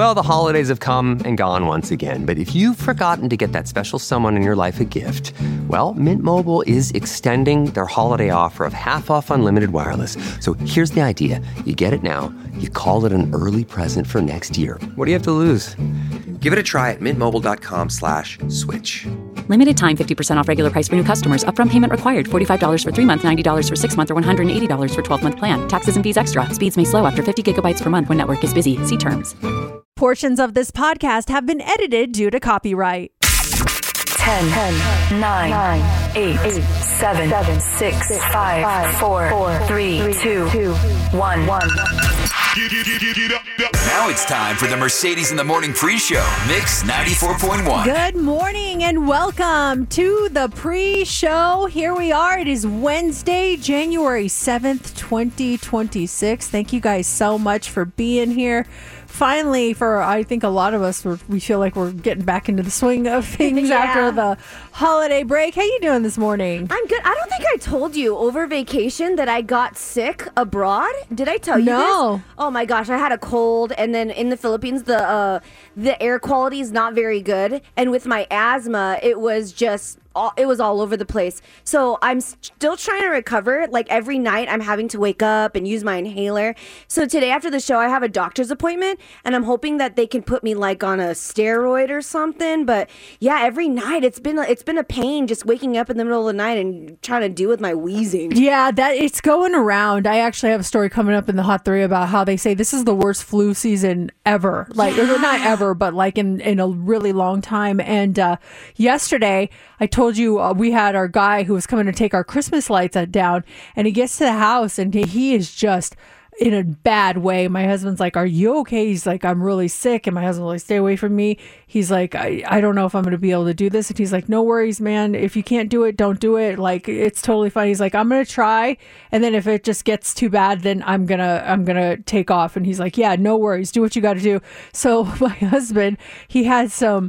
Well, the holidays have come and gone once again, but if you've forgotten to get that special someone in your life a gift, well, Mint Mobile is extending their holiday offer of half off unlimited wireless. So here's the idea. You get it now, you call it an early present for next year. What do you have to lose? Give it a try at mintmobile.com/switch. Limited time 50% off regular price for new customers. Upfront payment required. $45 for 3 months, $90 for 6 months, or $180 for 12-month plan. Taxes and fees extra. Speeds may slow after 50 gigabytes per month when network is busy. See terms. Portions of this podcast have been edited due to copyright. 10, 9, 8, 7, 6, 5, 4, 3, 2, 1. Now it's time for the Mercedes in the Morning pre-show. Mix 94.1. Good morning and welcome to the pre-show. Here we are. It is Wednesday, January 7th, 2026. Thank you guys so much for being here. Finally, for I think a lot of us, we feel like we're getting back into the swing of things after the holiday break. How you doing this morning? I'm good. I don't think I told you over vacation that I got sick abroad. Did I tell you No. this? Oh my gosh, I had a cold, and then in the Philippines, the air quality is not very good, and with my asthma, it was all over the place. So I'm still trying to recover. Like every night I'm having to wake up and use my inhaler. So today after the show I have a doctor's appointment and I'm hoping that they can put me like on a steroid or something. But yeah, every night it's been a pain just waking up in the middle of the night and trying to deal with my wheezing. Yeah, that it's going around. I actually have a story coming up in the Hot 3 about how they say this is the worst flu season ever. Like or not ever, but like in a really long time. And yesterday I told you we had our guy who was coming to take our Christmas lights down, and he gets to the house and he is just in a bad way. My husband's like, "Are you okay?" He's like, "I'm really sick." And my husband's like, "Stay away from me." He's like, I don't know if I'm going to be able to do this. And he's like, "No worries, man. If you can't do it, don't do it. Like, it's totally fine." He's like, "I'm going to try. And then if it just gets too bad, then I'm going to take off." And he's like, "Yeah, no worries. Do what you got to do." So my husband, he had some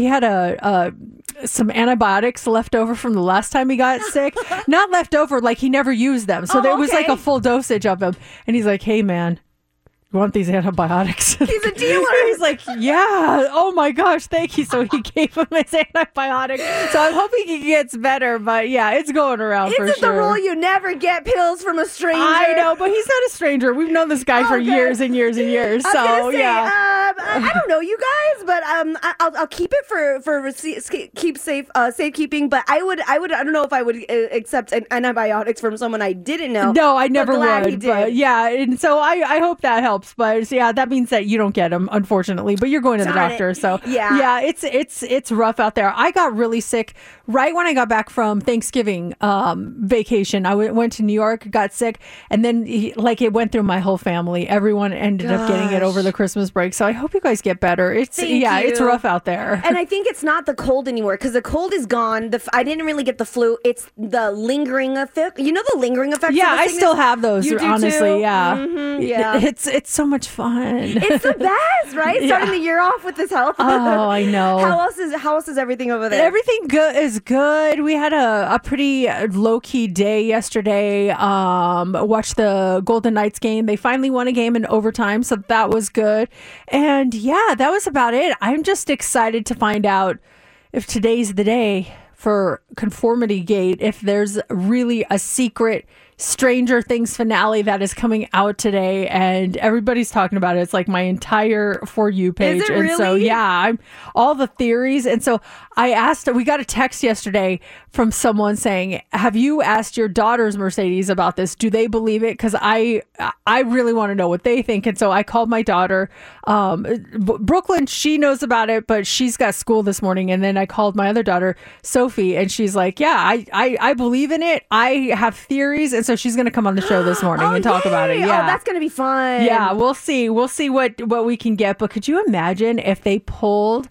antibiotics left over from the last time he got sick. Not left over, like he never used them. So there was like a full dosage of them. And he's like, "Hey, man, you want these antibiotics?" He's a dealer. He's like, "Yeah. Oh my gosh, thank you." So he gave him his antibiotic. So I'm hoping he gets better. But yeah, it's going around for sure. Isn't the rule you never get pills from a stranger? I know, but he's not a stranger. We've known this guy for years and years and years. So yeah. I don't know you guys, but I'll keep it for safekeeping. But I don't know if I would accept antibiotics from someone I didn't know. No, I never would. He but yeah, and so I hope that helps. But yeah, that means that you don't get them, unfortunately. But you're going to the doctor, so yeah, it's rough out there. I got really sick right when I got back from Thanksgiving vacation. I went to New York, got sick, and then it went through my whole family. Everyone ended up getting it over the Christmas break. So I hope you guys get better. It's rough out there. And I think it's not the cold anymore because the cold is gone. I didn't really get the flu. It's the lingering effect. You know the lingering effects. Yeah, of the I still have those. You do honestly, too? yeah, yeah. It's so much fun. It's the best, right? Starting the year off with this health. Oh, I know. How else is everything over there? Everything is good. We had a pretty low key day yesterday. Watched the Golden Knights game. They finally won a game in overtime, so that was good. And yeah, that was about it. I'm just excited to find out if today's the day for Conformity Gate, if there's really a secret Stranger Things finale that is coming out today, and everybody's talking about it. It's like my entire For You page. Is it and really? So yeah, I'm all the theories. And so I asked, we got a text yesterday from someone saying, "Have you asked your daughters, Mercedes, about this? Do they believe it?" Because I really want to know what they think. And so I called my daughter, Brooklyn. She knows about it, but she's got school this morning. And then I called my other daughter, Sophie, and she's like, "Yeah, I believe in it. I have theories." And so she's going to come on the show this morning and talk about it. Yeah, oh, that's going to be fun. Yeah, we'll see. We'll see what we can get. But could you imagine if they pulled?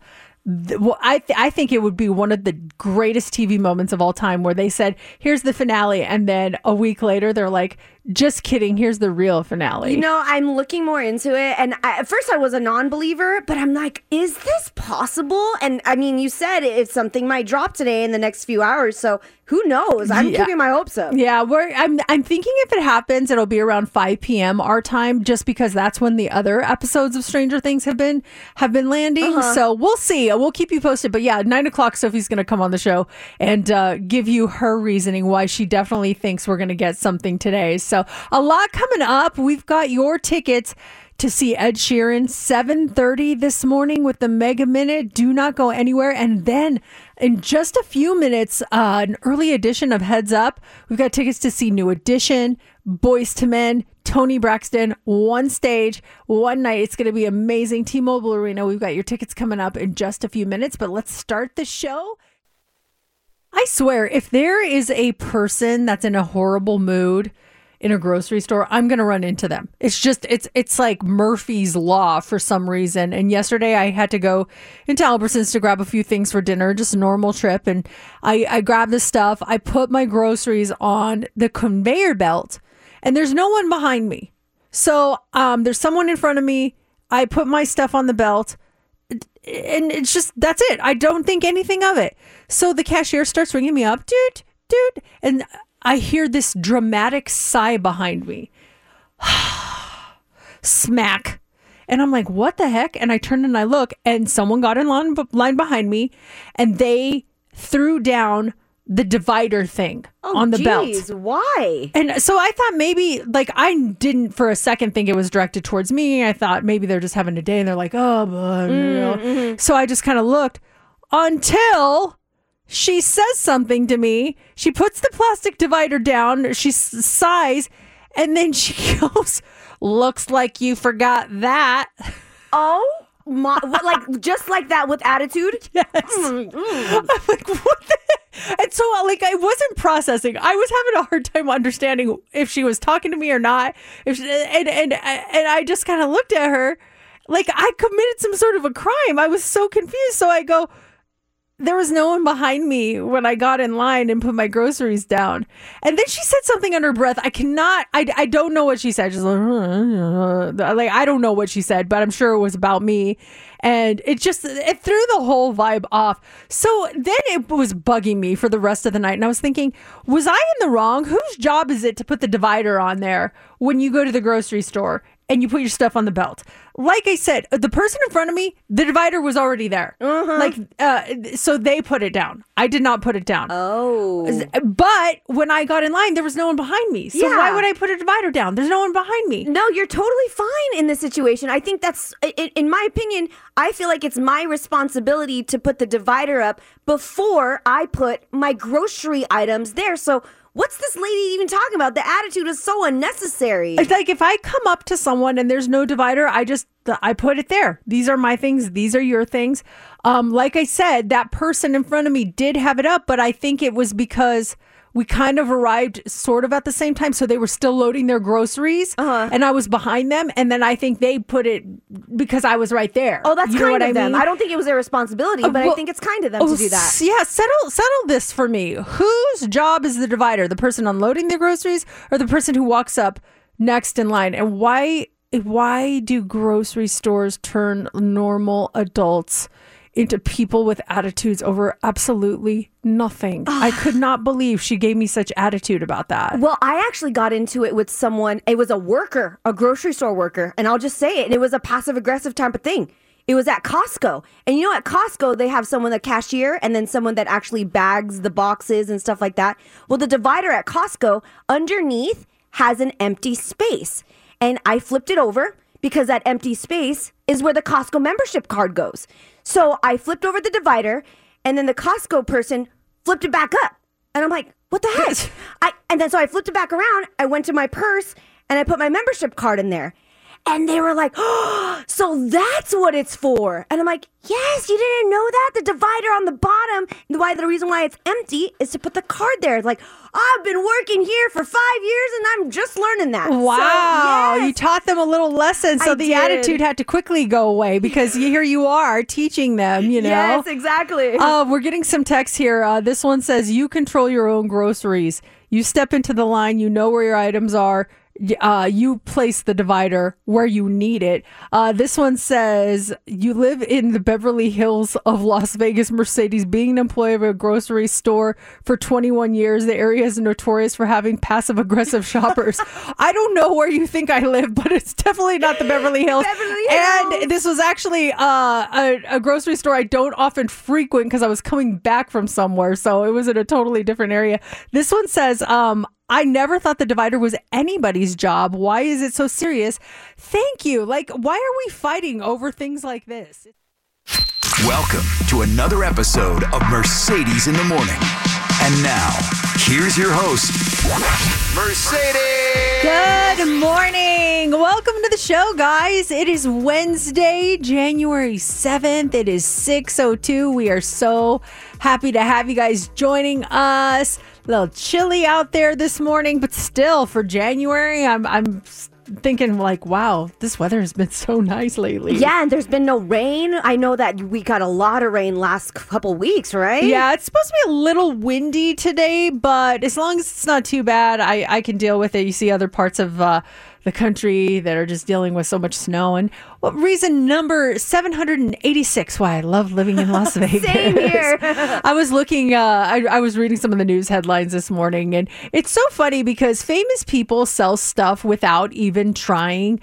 I think it would be one of the greatest TV moments of all time, where they said, "Here's the finale," and then a week later they're like, Just kidding. Here's the real finale. You know, I'm looking more into it. And at first I was a non-believer, but I'm like, is this possible? And I mean, you said if something might drop today in the next few hours. So who knows? I'm keeping my hopes up. Yeah, I'm thinking if it happens, it'll be around 5 p.m. our time, just because that's when the other episodes of Stranger Things have been landing. So we'll see. We'll keep you posted. But yeah, 9 o'clock, Sophie's going to come on the show and give you her reasoning why she definitely thinks we're going to get something today. So a lot coming up. We've got your tickets to see Ed Sheeran 7:30 this morning with the Mega Minute. Do not go anywhere. And then in just a few minutes, an early edition of Heads Up. We've got tickets to see New Edition, Boyz II Men, Toni Braxton, one stage, one night. It's going to be amazing. T-Mobile Arena. We've got your tickets coming up in just a few minutes. But let's start the show. I swear, if there is a person that's in a horrible mood in a grocery store, I'm going to run into them. It's just, it's like Murphy's Law for some reason. And yesterday I had to go into Albertsons to grab a few things for dinner, just a normal trip. And I grabbed the stuff. I put my groceries on the conveyor belt and there's no one behind me. So there's someone in front of me. I put my stuff on the belt and it's just, that's it. I don't think anything of it. So the cashier starts ringing me up, dude. And I hear this dramatic sigh behind me. Smack. And I'm like, what the heck? And I turn and I look and someone got in line behind me and they threw down the divider thing on the belt. Why? And so I thought maybe, like, I didn't for a second think it was directed towards me. I thought maybe they're just having a day and they're like, oh, but, you know. So I just kind of looked until she says something to me. She puts the plastic divider down. She sighs. And then she goes, looks like you forgot that. Oh, my. Like, just like that with attitude? Yes. I'm like, what the heck? And so, like, I wasn't processing. I was having a hard time understanding if she was talking to me or not. And I just kind of looked at her like I committed some sort of a crime. I was so confused. So I go, there was no one behind me when I got in line and put my groceries down. And then she said something under her breath. I don't know what she said. She's like, I don't know what she said, but I'm sure it was about me. And it threw the whole vibe off. So then it was bugging me for the rest of the night. And I was thinking, was I in the wrong? Whose job is it to put the divider on there when you go to the grocery store and you put your stuff on the belt? Like I said, the person in front of me, the divider was already there. So they put it down. I did not put it down. Oh. But when I got in line, there was no one behind me. So why would I put a divider down? There's no one behind me. No, you're totally fine in this situation. I think that's, in my opinion, I feel like it's my responsibility to put the divider up before I put my grocery items there. So what's this lady even talking about? The attitude is so unnecessary. It's like if I come up to someone and there's no divider, I put it there. These are my things. These are your things. Like I said, that person in front of me did have it up, but I think it was because we kind of arrived sort of at the same time. So they were still loading their groceries and I was behind them. And then I think they put it because I was right there. Oh, that's kind of them. mean? I don't think it was their responsibility, but I think it's kind of them to do that. Yeah, settle this for me. Whose job is the divider? The person unloading the groceries or the person who walks up next in line? And why do grocery stores turn normal adults into people with attitudes over absolutely nothing? I could not believe she gave me such attitude about that. Well, I actually got into it with someone. It was a worker, a grocery store worker. And I'll just say it. And it was a passive aggressive type of thing. It was at Costco. And you know, at Costco, they have someone, the cashier, and then someone that actually bags the boxes and stuff like that. Well, the divider at Costco underneath has an empty space. And I flipped it over because that empty space is where the Costco membership card goes. So I flipped over the divider, and then the Costco person flipped it back up. And I'm like, what the heck? And then so I flipped it back around. I went to my purse, and I put my membership card in there. And they were like, oh, so that's what it's for. And I'm like, yes, you didn't know that? The divider on the bottom, the reason why it's empty is to put the card there. It's like, I've been working here for 5 years and I'm just learning that. Wow. So, yes. You taught them a little lesson. So the attitude had to quickly go away because here you are teaching them, you know. Yes, exactly. We're getting some text here. This one says, you control your own groceries. You step into the line. You know where your items are. You place the divider where you need it. This one says, you live in the Beverly Hills of Las Vegas, Mercedes. Being an employee of a grocery store for 21 years, the area is notorious for having passive-aggressive shoppers. I don't know where you think I live, but it's definitely not the Beverly Hills. And this was actually a grocery store I don't often frequent because I was coming back from somewhere, so it was in a totally different area. This one says, I never thought the divider was anybody's job. Why is it so serious? Thank you. Like, why are we fighting over things like this? Welcome to another episode of Mercedes in the Morning. And now, here's your host, Mercedes. Good morning. Welcome to the show, guys. It is Wednesday, January 7th. It is 6:02. We are so happy to have you guys joining us. A little chilly out there this morning, but still for January, I'm thinking like, wow, this weather has been so nice lately. Yeah, and there's been no rain. I know that we got a lot of rain last couple weeks, right? Yeah, it's supposed to be a little windy today, but as long as it's not too bad, I can deal with it. You see other parts of the country that are just dealing with so much snow. And reason number 786 why I love living in Las Vegas. Same here. I was looking, I was reading some of the news headlines this morning, and it's so funny because famous people sell stuff without even trying.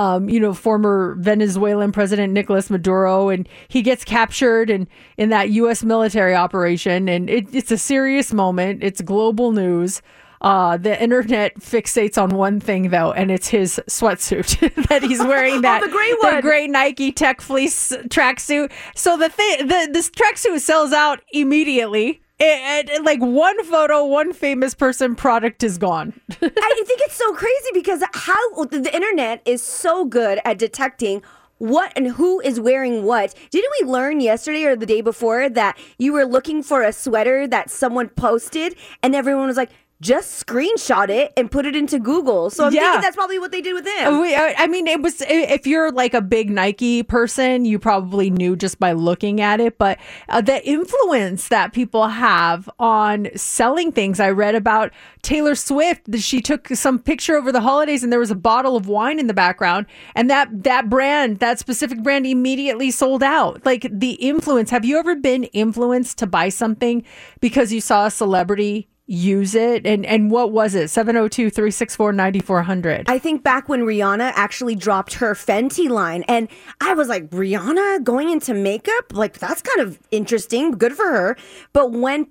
Former Venezuelan President Nicolas Maduro, and he gets captured in that U.S. military operation, and it's a serious moment. It's global news. The internet fixates on one thing, though, and it's his sweatsuit that he's wearing. The gray Nike Tech Fleece tracksuit. So this tracksuit sells out immediately. And like one photo, one famous person, product is gone. I think it's so crazy because how the internet is so good at detecting what and who is wearing what. Didn't we learn yesterday or the day before that you were looking for a sweater that someone posted and everyone was like, just screenshot it and put it into Google. So I'm thinking that's probably what they did with him. I mean, it was, if you're like a big Nike person, you probably knew just by looking at it. But the influence that people have on selling things, I read about Taylor Swift. She took some picture over the holidays and there was a bottle of wine in the background. And that specific brand immediately sold out. Like the influence. Have you ever been influenced to buy something because you saw a celebrity use it? And what was it? 702-364-9400. I think back when Rihanna actually dropped her Fenty line, and I was like, Rihanna going into makeup? Like, that's kind of interesting. Good for her. But when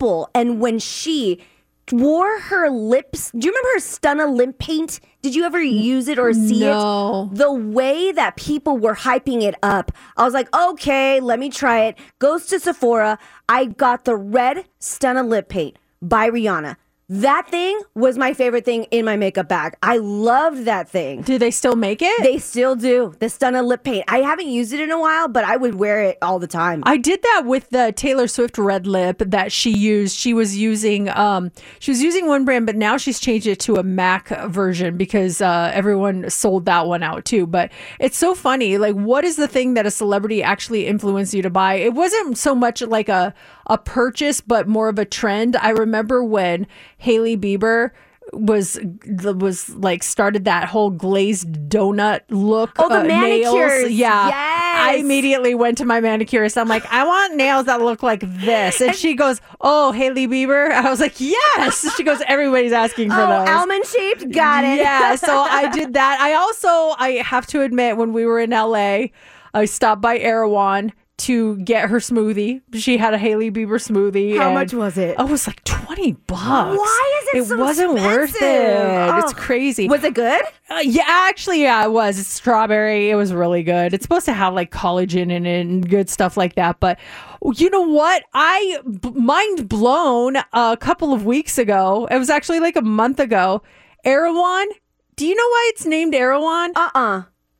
she wore her lips, do you remember her Stunna lip paint? Did you ever use it or see it? The way that people were hyping it up, I was like, okay, let me try it. Goes to Sephora. I got the red Stunna lip paint by Rihanna. That thing was my favorite thing in my makeup bag. I loved that thing. Do they still make it? They still do. The Stunna lip paint. I haven't used it in a while, but I would wear it all the time. I did that with the Taylor Swift red lip that she used. She was using one brand, but now she's changed it to a MAC version because everyone sold that one out too. But it's so funny. Like, what is the thing that a celebrity actually influenced you to buy? It wasn't so much like a purchase, but more of a trend. I remember when Hailey Bieber was like started that whole glazed donut look. Oh, the manicures. Nails. Yeah. Yes. I immediately went to my manicurist. I'm like, I want nails that look like this. And she goes, oh, Hailey Bieber? I was like, yes. She goes, everybody's asking for those. Almond shaped? Got it. Yeah. So I did that. I have to admit, when we were in LA, I stopped by Erewhon to get her smoothie. She had a Hailey Bieber smoothie. How much was it? Oh, it was like $20. Why is it so wasn't expensive? worth it. Oh. It's crazy. Was it good? Yeah, it was. It's strawberry. It was really good. It's supposed to have like collagen in it and good stuff like that. But you know what? Mind blown a couple of weeks ago. It was actually like a month ago. Erewhon. Do you know why it's named Erewhon?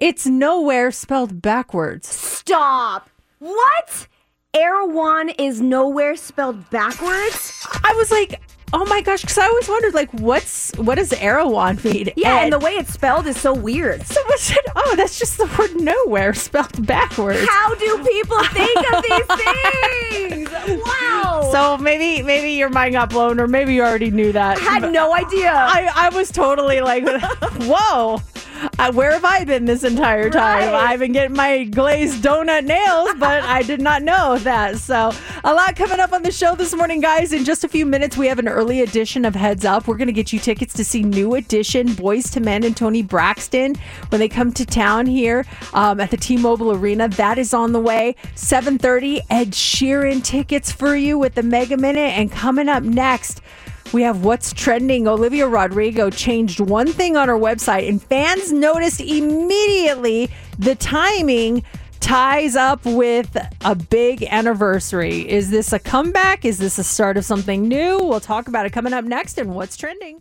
It's nowhere spelled backwards. Stop. What? Erewhon is nowhere spelled backwards? I was like, oh my gosh, because I always wondered, like, what does Erewhon mean? Yeah, and the way it's spelled is so weird. Someone said, oh, that's just the word nowhere spelled backwards. How do people think of these things? Wow. So maybe your mind got blown, or maybe you already knew that. Had no idea. I was totally like, whoa. Where have I been this entire time? Right. I've been getting my glazed donut nails, but I did not know that. So a lot coming up on the show this morning, guys. In just a few minutes, we have an early edition of Heads Up. We're going to get you tickets to see New Edition, Boys to Men, and Tony Braxton when they come to town here at the T-Mobile Arena. That is on the way. 7:30, Ed Sheeran tickets for you with the Mega Minute. And coming up next, we have What's Trending. Olivia Rodrigo changed one thing on her website, and fans noticed immediately the timing ties up with a big anniversary. Is this a comeback? Is this a start of something new? We'll talk about it coming up next in What's Trending.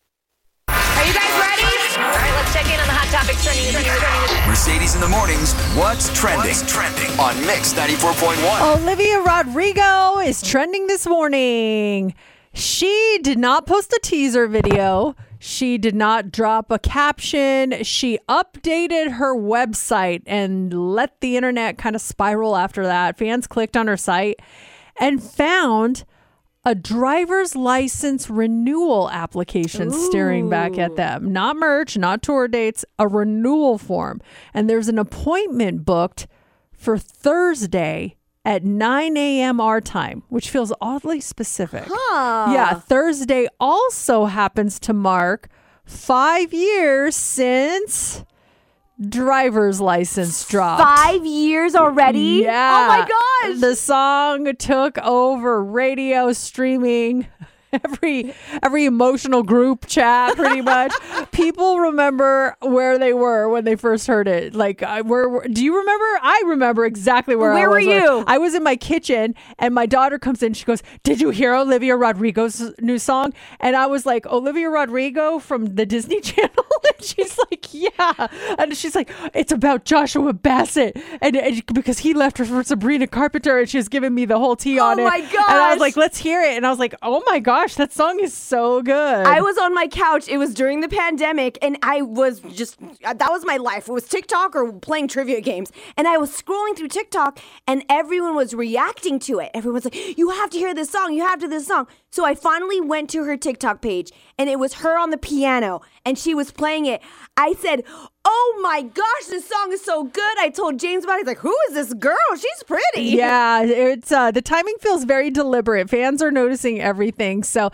Are you guys ready? All right, let's check in on the hot topics trending. Mercedes in the mornings. What's trending? On Mix 94.1. Olivia Rodrigo is trending this morning. She did not post a teaser video. She did not drop a caption. She updated her website and let the internet kind of spiral after that. Fans clicked on her site and found a driver's license renewal application staring back at them. Not merch, not tour dates, a renewal form. And there's an appointment booked for Thursday at 9 a.m. our time, which feels oddly specific. Yeah, Thursday also happens to mark 5 years since driver's license dropped. 5 years already? Yeah. Oh my gosh. The song took over radio, streaming, every emotional group chat, pretty much. People remember where they were when they first heard it. Like, do you remember? I remember exactly where I was. Where were you? I was in my kitchen, and my daughter comes in. She goes, "Did you hear Olivia Rodrigo's new song?" And I was like, "Olivia Rodrigo from the Disney Channel?" And she's like, "Yeah." And she's like, "It's about Joshua Bassett, and because he left her for Sabrina Carpenter," and she's giving me the whole tea on it. Oh my gosh. And I was like, "Let's hear it." And I was like, "Oh my gosh, that song is so good." I was on my couch. It was during the pandemic, and I was just, that was my life. It was TikTok or playing trivia games. And I was scrolling through TikTok, and everyone was reacting to it. Everyone's like, "You have to hear this song. You have to this song." So I finally went to her TikTok page, and it was her on the piano, and she was playing it. I said, "Oh my gosh, this song is so good." I told James about it. He's like, "Who is this girl? She's pretty." Yeah, it's the timing feels very deliberate. Fans are noticing everything. So,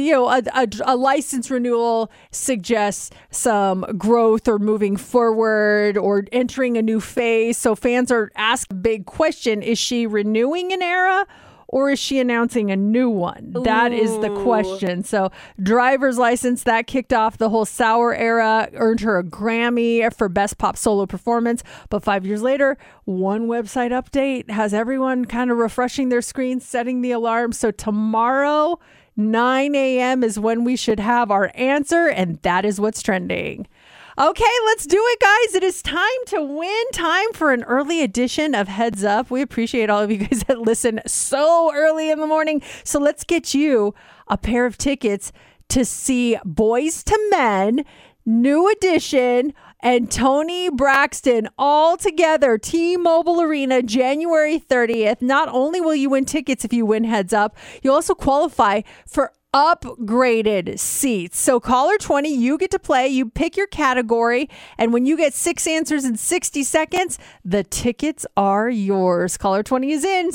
a license renewal suggests some growth or moving forward or entering a new phase. So fans are asked a big question: is she renewing an era, or is she announcing a new one? That is the question. So driver's license, that kicked off the whole Sour era, earned her a Grammy for Best Pop Solo Performance. But 5 years later, one website update has everyone kind of refreshing their screens, setting the alarm. So tomorrow, 9 a.m. is when we should have our answer, and that is what's trending. Okay, let's do it, guys. It is time to win. Time for an early edition of Heads Up. We appreciate all of you guys that listen so early in the morning. So let's get you a pair of tickets to see Boys to Men, New Edition, and Tony Braxton all together. T-Mobile Arena, January 30th. Not only will you win tickets if you win Heads Up, you'll also qualify for upgraded seats. So caller 20, you get to play. You pick your category, and when you get 6 answers in 60 seconds, the tickets are yours. Caller 20 is in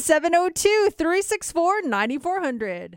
702-364-9400.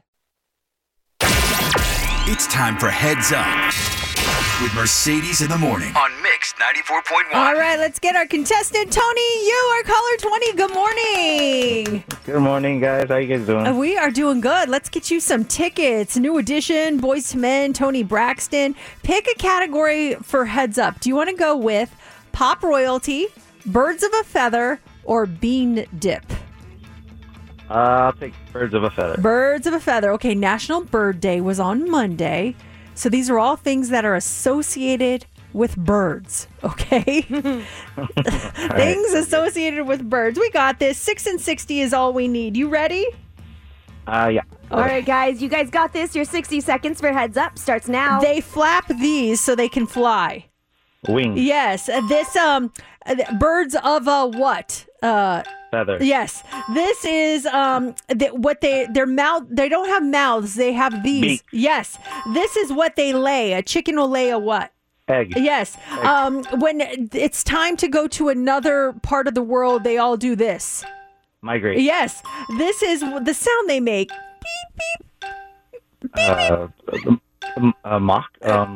It's time for Heads Up with Mercedes in the morning on Mix 94.1. All right, let's get our contestant. Tony, you are caller 20. Good morning. Good morning, guys. How you guys doing? We are doing good. Let's get you some tickets. New Edition, Boys to Men, Tony Braxton. Pick a category for Heads Up. Do you want to go with pop royalty, birds of a feather, or bean dip? I'll take birds of a feather. Birds of a feather. Okay, National Bird Day was on Monday. So these are all things that are associated with birds, okay? Things associated with birds. We got this. 6 and 60 is all we need. You ready? Yeah. All right, guys. You guys got this. Your 60 seconds for Heads Up starts now. They flap these so they can fly. Wings. Yes. This, birds of a what? Feather. Yes. This is their mouth. They don't have mouths. They have these. Beak. Yes. This is what they lay. A chicken will lay a what? Egg. Yes. When it's time to go to another part of the world, they all do this. Migrate. Yes. This is the sound they make. Beep beep. Mock.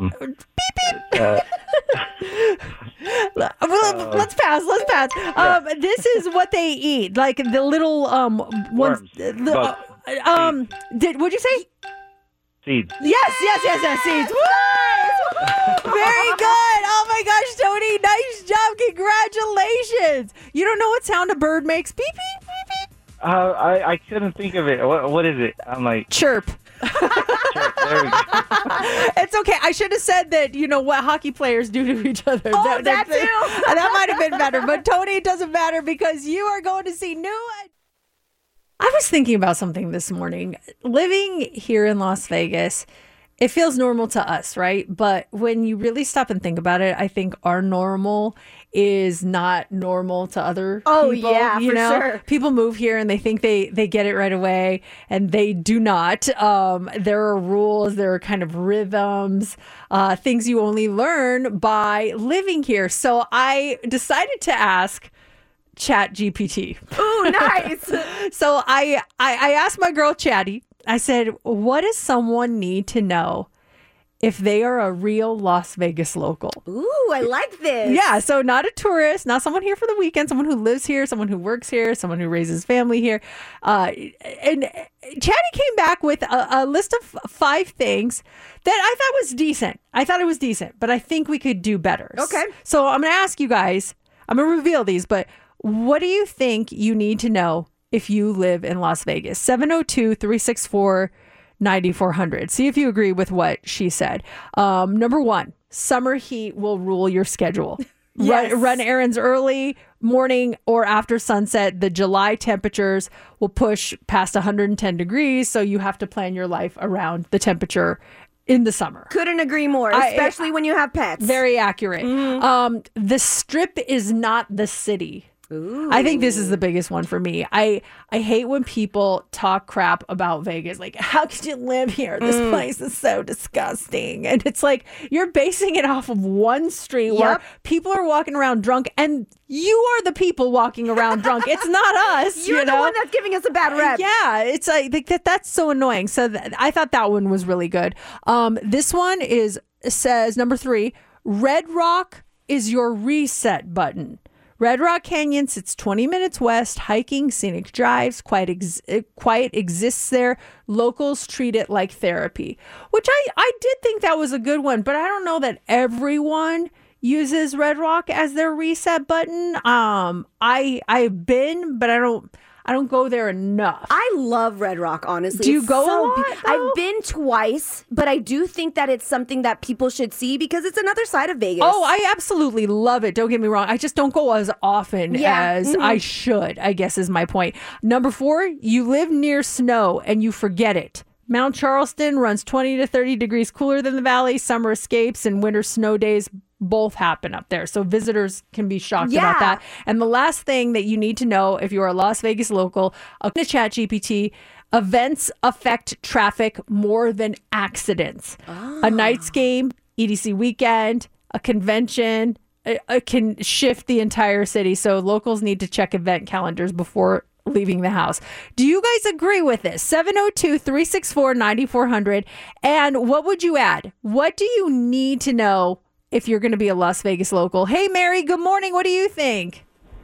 Let's pass. Yeah. This is what they eat, like the little ones. Worms. Bugs. What'd you say? Seeds. Yes, seeds. Woo! Very good. Oh my gosh, Tony, nice job. Congratulations. You don't know what sound a bird makes? Beep, beep, beep, beep. I couldn't think of it. What is it? I'm like... Chirp. Chirp. There we go. It's okay. I should have said that, what hockey players do to each other. Oh, that too. That might have been better. But Tony, it doesn't matter because you are going to see new... I was thinking about something this morning. Living here in Las Vegas, it feels normal to us, right? But when you really stop and think about it, I think our normal is not normal to other people. Oh, yeah, for sure. People move here and they think they get it right away, and they do not. There are rules, there are kind of rhythms, things you only learn by living here. So I decided to ask Chat GPT. Ooh, nice. So I asked my girl Chatty, I said, what does someone need to know if they are a real Las Vegas local? Ooh, I like this. Yeah, so not a tourist, not someone here for the weekend, someone who lives here, someone who works here, someone who raises family here. And Chatty came back with a list of 5 things that I thought was decent. I thought it was decent, but I think we could do better. Okay. So I'm going to ask you guys, I'm going to reveal these, but what do you think you need to know if you live in Las Vegas? 702-364-9400. See if you agree with what she said. Number 1, summer heat will rule your schedule. Yes. Run errands early, morning, or after sunset. The July temperatures will push past 110 degrees, so you have to plan your life around the temperature in the summer. Couldn't agree more, especially when you have pets. Very accurate. The Strip is not the city. Ooh. I think this is the biggest one for me. I hate when people talk crap about Vegas. Like, how could you live here? This place is so disgusting. And it's like, you're basing it off of one street where people are walking around drunk, and you are the people walking around drunk. It's not us. You're the one that's giving us a bad rep. Yeah, it's like that's so annoying. So I thought that one was really good. This one says, number 3, Red Rock is your reset button. Red Rock Canyon sits 20 minutes west, hiking, scenic drives, quiet exists there. Locals treat it like therapy, which I did think that was a good one, but I don't know that everyone uses Red Rock as their reset button. I've been, but I don't go there enough. I love Red Rock, honestly. Do you go a lot, though? I've been twice, but I do think that it's something that people should see because it's another side of Vegas. Oh, I absolutely love it. Don't get me wrong. I just don't go as often as I should, I guess is my point. Number 4, you live near snow and you forget it. Mount Charleston runs 20 to 30 degrees cooler than the valley. Summer escapes and winter snow days both happen up there. So visitors can be shocked about that. And the last thing that you need to know if you're a Las Vegas local, according to ChatGPT, events affect traffic more than accidents. A Knights game, EDC weekend, a convention, it can shift the entire city. So locals need to check event calendars before leaving the house. Do you guys agree with this? 702-364-9400. And what would you add? What do you need to know if you're going to be a Las Vegas local? Hey, Mary, good morning. What do you think?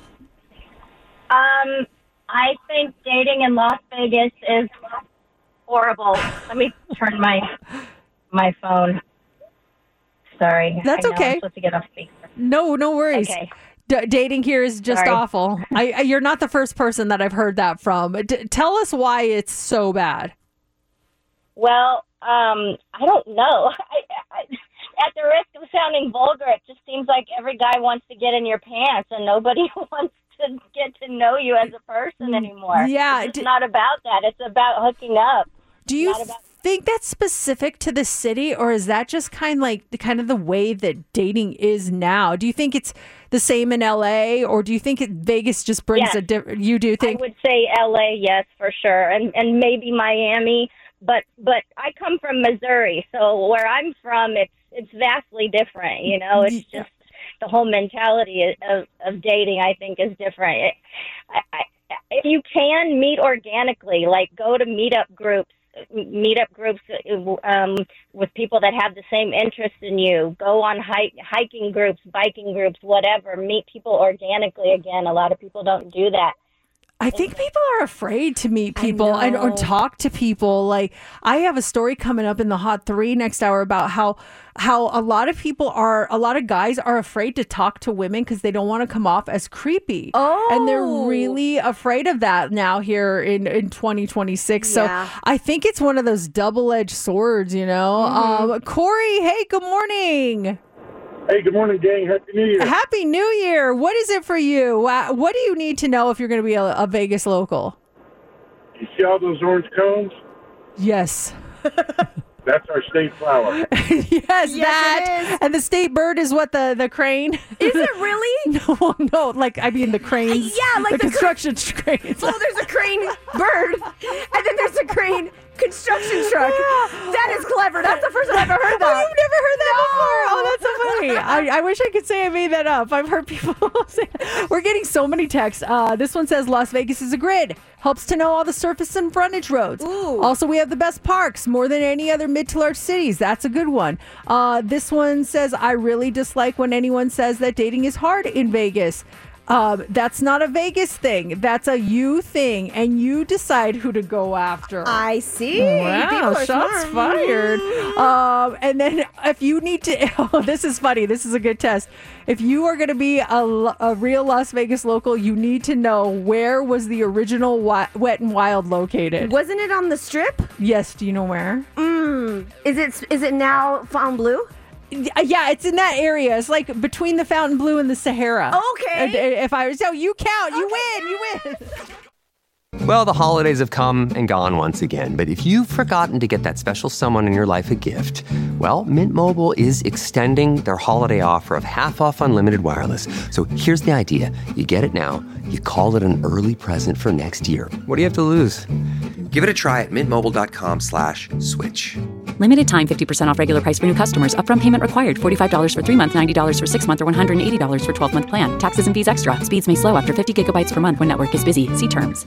I think dating in Las Vegas is horrible. Let me turn my phone. Sorry. That's okay. I'm supposed to get off speaker. No worries. Okay. Dating here is just awful. You're not the first person that I've heard that from. Tell us why it's so bad. Well, I don't know. at the risk of sounding vulgar, it just seems like every guy wants to get in your pants and nobody wants to get to know you as a person anymore. Yeah. It's not about that. It's about hooking up. Do you think that's specific to the city, or is that just kind of the way that dating is now? Do you think it's the same in LA, or do you think Vegas just brings a different? You do think? I would say LA, yes, for sure, and maybe Miami, but I come from Missouri, so where I'm from, it's vastly different. You know, it's just the whole mentality of dating. I think is different. If you can meet organically, like go to meetup groups with people that have the same interests in you, go on hiking groups, biking groups, whatever, meet people organically again. A lot of people don't do that. I think people are afraid to meet people or talk to people. Like, I have a story coming up in the Hot 3 next hour about how a lot of guys are afraid to talk to women because they don't want to come off as creepy. Oh. And they're really afraid of that now here in 2026. So I think it's one of those double-edged swords, you know. Corey, hey, good morning. Hey, good morning, gang. Happy New Year. Happy New Year. What is it for you? What do you need to know if you're going to be a Vegas local? You see all those orange cones? Yes. That's our state flower. yes, that. It is. And the state bird is what, the crane? Is it really? No, like, I mean the cranes. Yeah, like the construction cranes. Oh, there's a crane bird, and then there's a crane construction truck. That is clever. That's the first time I've ever heard that. Oh, you've never heard that before? Oh, that's so funny. I wish I could say I made that up. I've heard people say that. We're getting so many texts. This one says Las Vegas is a grid. Helps to know all the surface and frontage roads. Ooh. Also, we have the best parks, more than any other mid to large cities. That's a good one. This one says, I really dislike when anyone says that dating is hard in Vegas. That's not a Vegas thing. That's a you thing, and you decide who to go after. I see. Wow, shots fired. And then if you need to, this is funny. This is a good test. If you are going to be a real Las Vegas local, you need to know, where was the original Wet and Wild located? Wasn't it on the Strip? Yes. Do you know where? Is it now Fontainebleau? Yeah, it's in that area. It's like between the Fontainebleau and the Sahara. Okay. If I was, so you count, you win. Well, the holidays have come and gone once again, but if you've forgotten to get that special someone in your life a gift, well, Mint Mobile is extending their holiday offer of half off unlimited wireless. So here's the idea. You get it now. You call it an early present for next year. What do you have to lose? Give it a try at mintmobile.com/switch. Limited time 50% off regular price for new customers. Upfront payment required. $45 for 3 months, $90 for 6 months, or $180 for 12-month plan. Taxes and fees extra. Speeds may slow after 50 gigabytes per month when network is busy. See terms.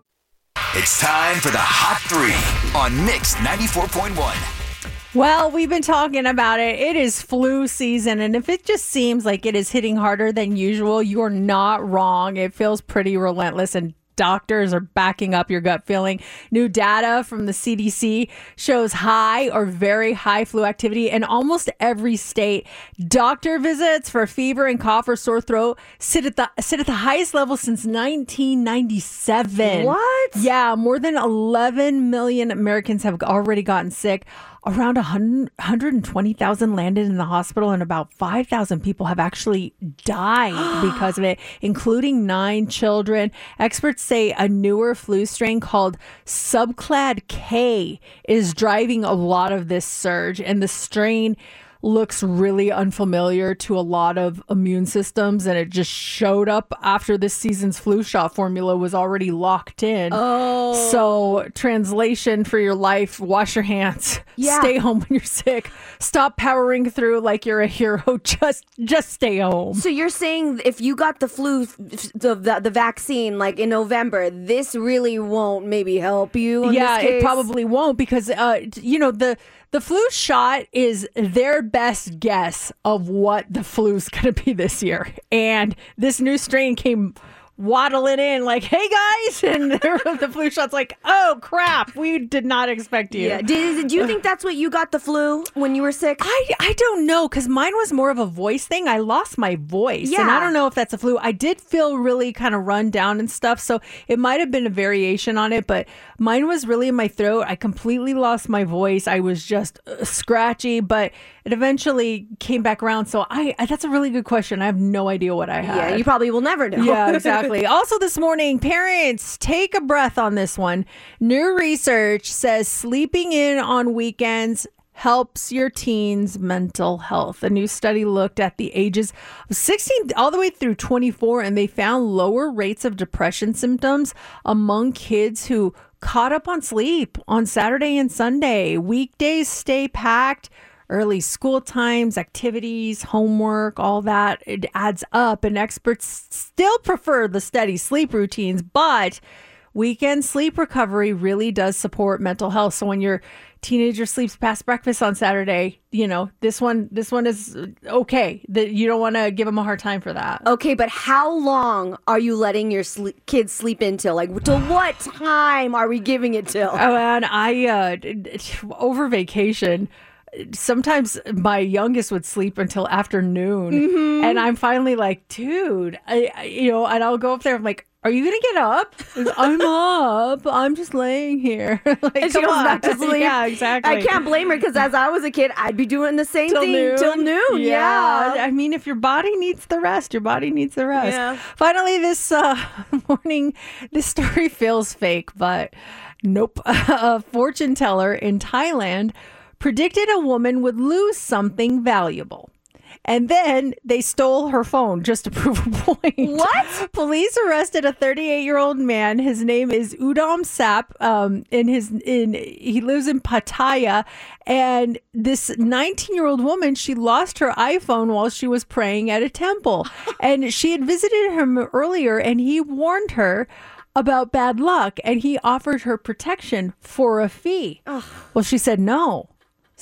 It's time for the Hot 3 on Mix 94.1. Well, we've been talking about it. It is flu season, and if it just seems like it is hitting harder than usual, you're not wrong. It feels pretty relentless, and doctors are backing up your gut feeling. New data from the CDC shows high or very high flu activity in almost every state. Doctor visits for fever and cough or sore throat sit at the highest level since 1997. What? Yeah, more than 11 million Americans have already gotten sick. Around 120,000 landed in the hospital, and about 5,000 people have actually died because of it, including 9 children. Experts say a newer flu strain called Subclad K is driving a lot of this surge, and the strain looks really unfamiliar to a lot of immune systems, and it just showed up after this season's flu shot formula was already locked in. Oh. So, translation for your life, wash your hands. Yeah. Stay home when you're sick. Stop powering through like you're a hero. Just stay home. So you're saying if you got the flu, the vaccine, like in November, this really won't maybe help you in this case? It probably won't, because, the flu shot is their best guess of what the flu's going to be this year. And this new strain came waddling in like, hey guys, and the flu shot's like, oh crap, we did not expect you. Yeah. Do you think that's what you got, the flu, when you were sick? I don't know, because mine was more of a voice thing. I lost my voice, and I don't know if that's a flu. I did feel really kind of run down and stuff, so it might have been a variation on it, but mine was really in my throat. I completely lost my voice. I was just scratchy, but it eventually came back around. So that's a really good question. I have no idea what I had. Yeah, you probably will never know. Yeah, exactly. Also this morning, parents, take a breath on this one. New research says sleeping in on weekends helps your teens' mental health. A new study looked at the ages of 16 all the way through 24, and they found lower rates of depression symptoms among kids who caught up on sleep on Saturday and Sunday. Weekdays stay packed. Early school times, activities, homework, all that, it adds up. And experts still prefer the steady sleep routines, but weekend sleep recovery really does support mental health. So when your teenager sleeps past breakfast on Saturday, this one is okay. That you don't want to give them a hard time for that. Okay, but how long are you letting your kids sleep in till? Like, till what time are we giving it till? Oh, and over vacation, sometimes my youngest would sleep until afternoon, and I'm finally like, dude, and I'll go up there. I'm like, are you gonna get up? I'm up. I'm just laying here. Like, and she goes back to sleep. Yeah, exactly. I can't blame her because as I was a kid, I'd be doing the same thing till noon. Yeah. I mean, if your body needs the rest, your body needs the rest. Yeah. Finally, this morning, this story feels fake, but nope. A fortune teller in Thailand predicted a woman would lose something valuable. And then they stole her phone just to prove a point. What? Police arrested a 38-year-old man. His name is Udom Sap. He lives in Pattaya. And this 19-year-old woman, she lost her iPhone while she was praying at a temple. And she had visited him earlier, and he warned her about bad luck. And he offered her protection for a fee. Ugh. Well, she said no.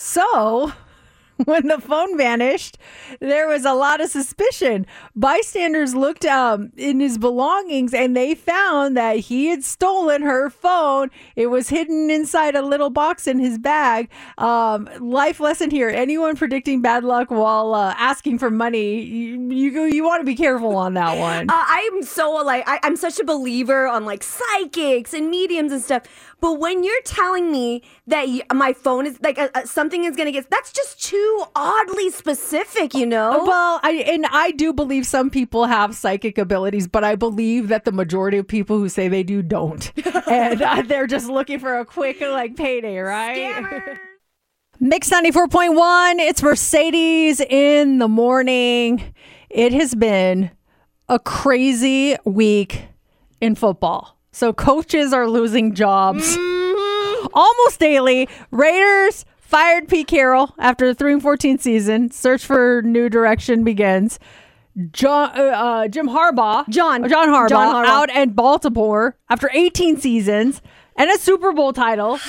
So when the phone vanished, there was a lot of suspicion. Bystanders looked in his belongings, and they found that he had stolen her phone. It was hidden inside a little box in his bag. Life lesson here: anyone predicting bad luck while asking for money, you want to be careful on that one. I'm such a believer on like psychics and mediums and stuff. But when you're telling me that my phone is like something is going to get, that's just too oddly specific, Well, I do believe some people have psychic abilities, but I believe that the majority of people who say they do don't. And they're just looking for a quick payday, right? Scammer. Mix 94.1, it's Mercedes in the morning. It has been a crazy week in football. So coaches are losing jobs almost daily. Raiders fired Pete Carroll after the 3-14 season. Search for new direction begins. John Harbaugh out at Baltimore after 18 seasons and a Super Bowl title.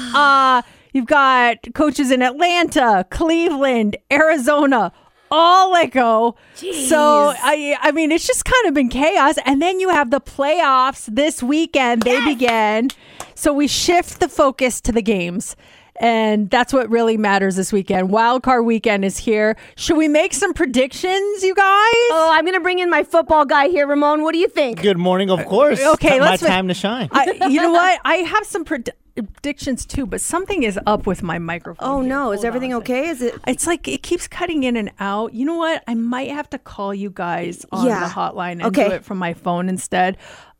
You've got coaches in Atlanta, Cleveland, Arizona, all let go. Jeez. So, I mean, it's just kind of been chaos. And then you have the playoffs this weekend. They begin. So we shift the focus to the games. And that's what really matters this weekend. Wild Card weekend is here. Should we make some predictions, you guys? Oh, I'm going to bring in my football guy here, Ramon. What do you think? Good morning, of course. Okay, my time to shine. You know what? I have some predictions too, but something is up with my microphone. Oh no, is everything okay? Is it? It's like it keeps cutting in and out. You know what? I might have to call you guys on the hotline and do it from my phone instead.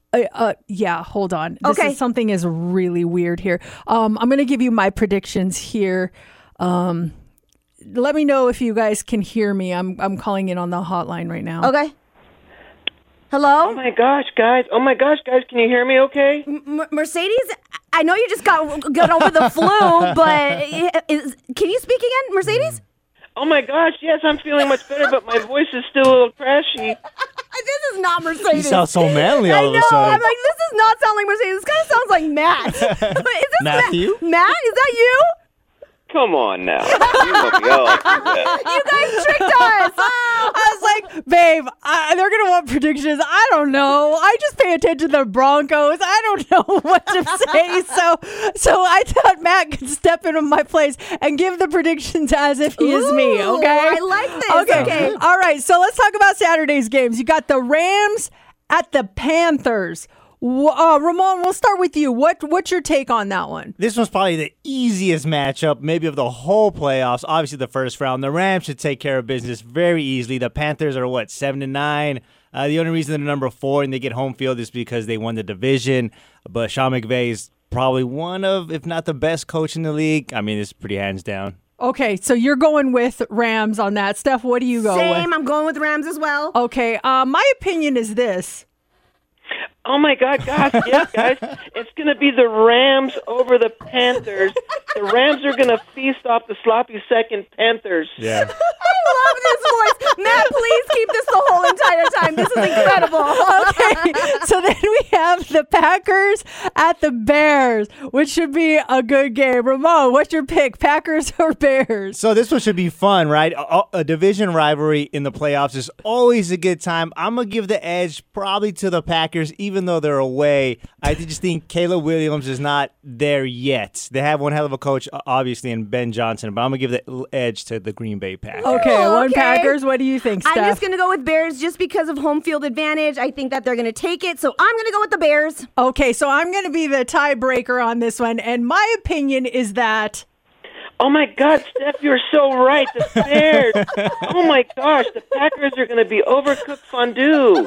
Yeah, hold on. Something is really weird here. I'm going to give you my predictions here. Let me know if you guys can hear me. I'm calling in on the hotline right now. Okay. Hello? Oh my gosh, guys. Can you hear me okay? Mercedes, I know you just got over the flu, but can you speak again, Mercedes? Oh my gosh, yes, I'm feeling much better, but my voice is still a little crashy. This is not Mercedes. You sound so manly all of a sudden. I'm like, this does not sound like Mercedes. This kind of sounds like Matt. Is this Matthew? Matt, is that you? Come on now. You know me all You guys tricked us. I was like, babe, they're going to want predictions. I don't know. I just pay attention to the Broncos. I don't know what to say. So I thought Matt could step into my place and give the predictions as if he is me. Okay. I like this. Okay. All right. So let's talk about Saturday's games. You got the Rams at the Panthers. Ramon, we'll start with you. What's your take on that one? This one's probably the easiest matchup, maybe of the whole playoffs. Obviously, the first round. The Rams should take care of business very easily. The Panthers are, 7-9? The only reason they're number 4 and they get home field is because they won the division. But Sean McVay is probably one of, if not the best coach in the league. I mean, it's pretty hands down. Okay, so you're going with Rams on that. Steph, what do you go with? Same, I'm going with Rams as well. Okay, my opinion is this. Oh, my God, gosh, yes, guys. It's going to be the Rams over the Panthers. The Rams are going to feast off the sloppy second Panthers. Yeah. I love this voice. Matt, please keep this the whole entire time. This is incredible. Okay, so then we have the Packers at the Bears, which should be a good game. Ramon, what's your pick, Packers or Bears? So this one should be fun, right? A division rivalry in the playoffs is always a good time. I'm going to give the edge probably to the Packers, even though they're away. I just think Caleb Williams is not there yet. They have one hell of a coach, obviously, in Ben Johnson, but I'm going to give the edge to the Green Bay Packers. Okay, one Packers. What do you think, Steph? I'm just going to go with Bears just because of home field advantage. I think that they're going to take it, so I'm going to go with the Bears. Okay, so I'm going to be the tiebreaker on this one, and my opinion is that... Oh, my God, Steph, you're so right. The Bears. Oh, my gosh, the Packers are going to be overcooked fondue.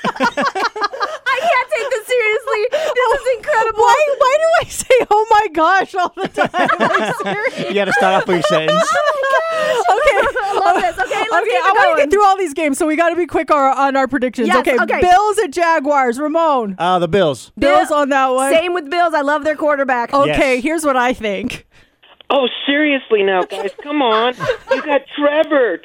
I can't take this seriously. This is incredible. Why do I say, oh, my gosh, all the time? You got to start off with your sentence. Okay. I love this. Okay, let's I get want to going. get through all these games, so we got to be quick on our predictions. Yes, okay, okay. Bills at Jaguars. Ramon. The Bills. Bills on that one. Same with Bills. I love their quarterback. Okay, Yes. here's what I think. Oh, seriously now, guys, come on. You got Trevor.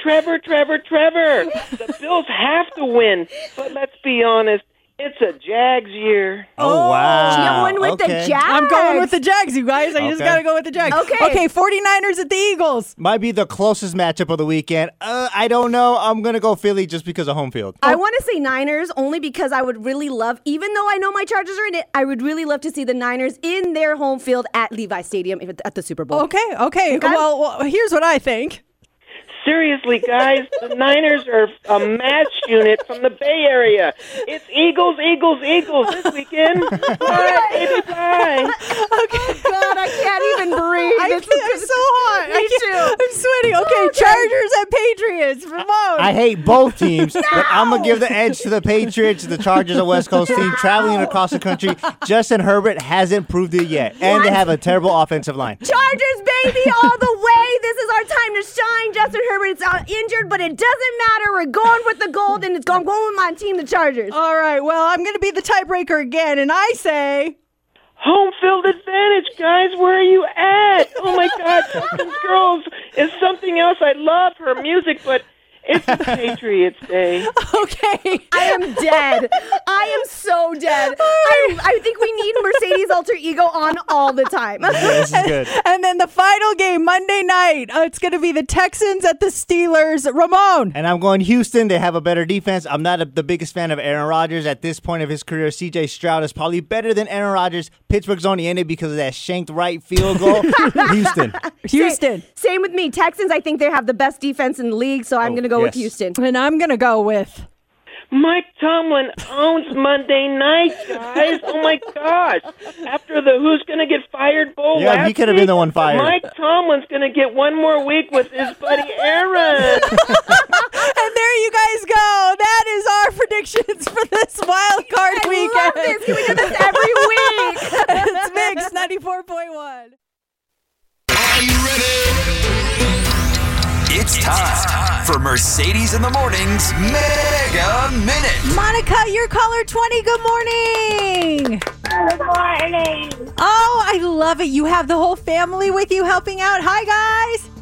The Bills have to win, but let's be honest, it's a Jags year. Oh, wow. You're going with the Jags. I'm going with the Jags, you guys. I just Okay. got to go with the Jags. Okay. 49ers at the Eagles. Might be the closest matchup of the weekend. I don't know. I'm going to go Philly just because of home field. I want to say Niners only because I would really love, even though I know my Chargers are in it, I would really love to see the Niners in their home field at Levi Stadium at the Super Bowl. Okay. Well, here's what I think. Seriously, guys, the Niners are a match unit from the Bay Area. It's Eagles this weekend. Bye, baby, bye. Oh, God, I can't even breathe. I'm so hot. Me too. I'm sweating. Okay, Chargers at Patriots. Ramon. I hate both teams, but I'm going to give the edge to the Patriots. The Chargers, a West Coast team, traveling across the country. Justin Herbert hasn't proved it yet, and they have a terrible offensive line. Chargers, baby, all the way. This is our time to shine. Justin Herbert's injured, but it doesn't matter. We're going with the gold, and I'm going with my team, the Chargers. All right, well, I'm going to be the tiebreaker again, and I say... Home field advantage, guys. Where are you at? Oh, my God. Texas Girls is something else. I love her music, but it's the Patriots Day. Okay. I am dead. I am so dead. I think we need Mercedes alter ego on all the time. This is good. And then the final game, Monday night, it's going to be the Texans at the Steelers. Ramon. And I'm going Houston. They have a better defense. I'm not the biggest fan of Aaron Rodgers. At this point of his career, C.J. Stroud is probably better than Aaron Rodgers. Pittsburgh's only in it because of that shanked right field goal. Houston. Same with me. Texans, I think they have the best defense in the league, so I'm going to go with Houston. And I'm going to go with... Mike Tomlin owns Monday night, guys. Oh, my gosh. After the Who's Going to Get Fired Bowl Yeah, he could have been the one fired. Mike Tomlin's going to get one more week with his buddy Aaron. And there you guys go. That is our predictions for this wild card weekend. I love this. Can we do this every week? It's Mix 94.1. Are you ready? It's time for Mercedes in the Morning's Mega Minute. Monica, you're caller 20. Good morning. Good morning. Oh, I love it. You have the whole family with you helping out. Hi, guys.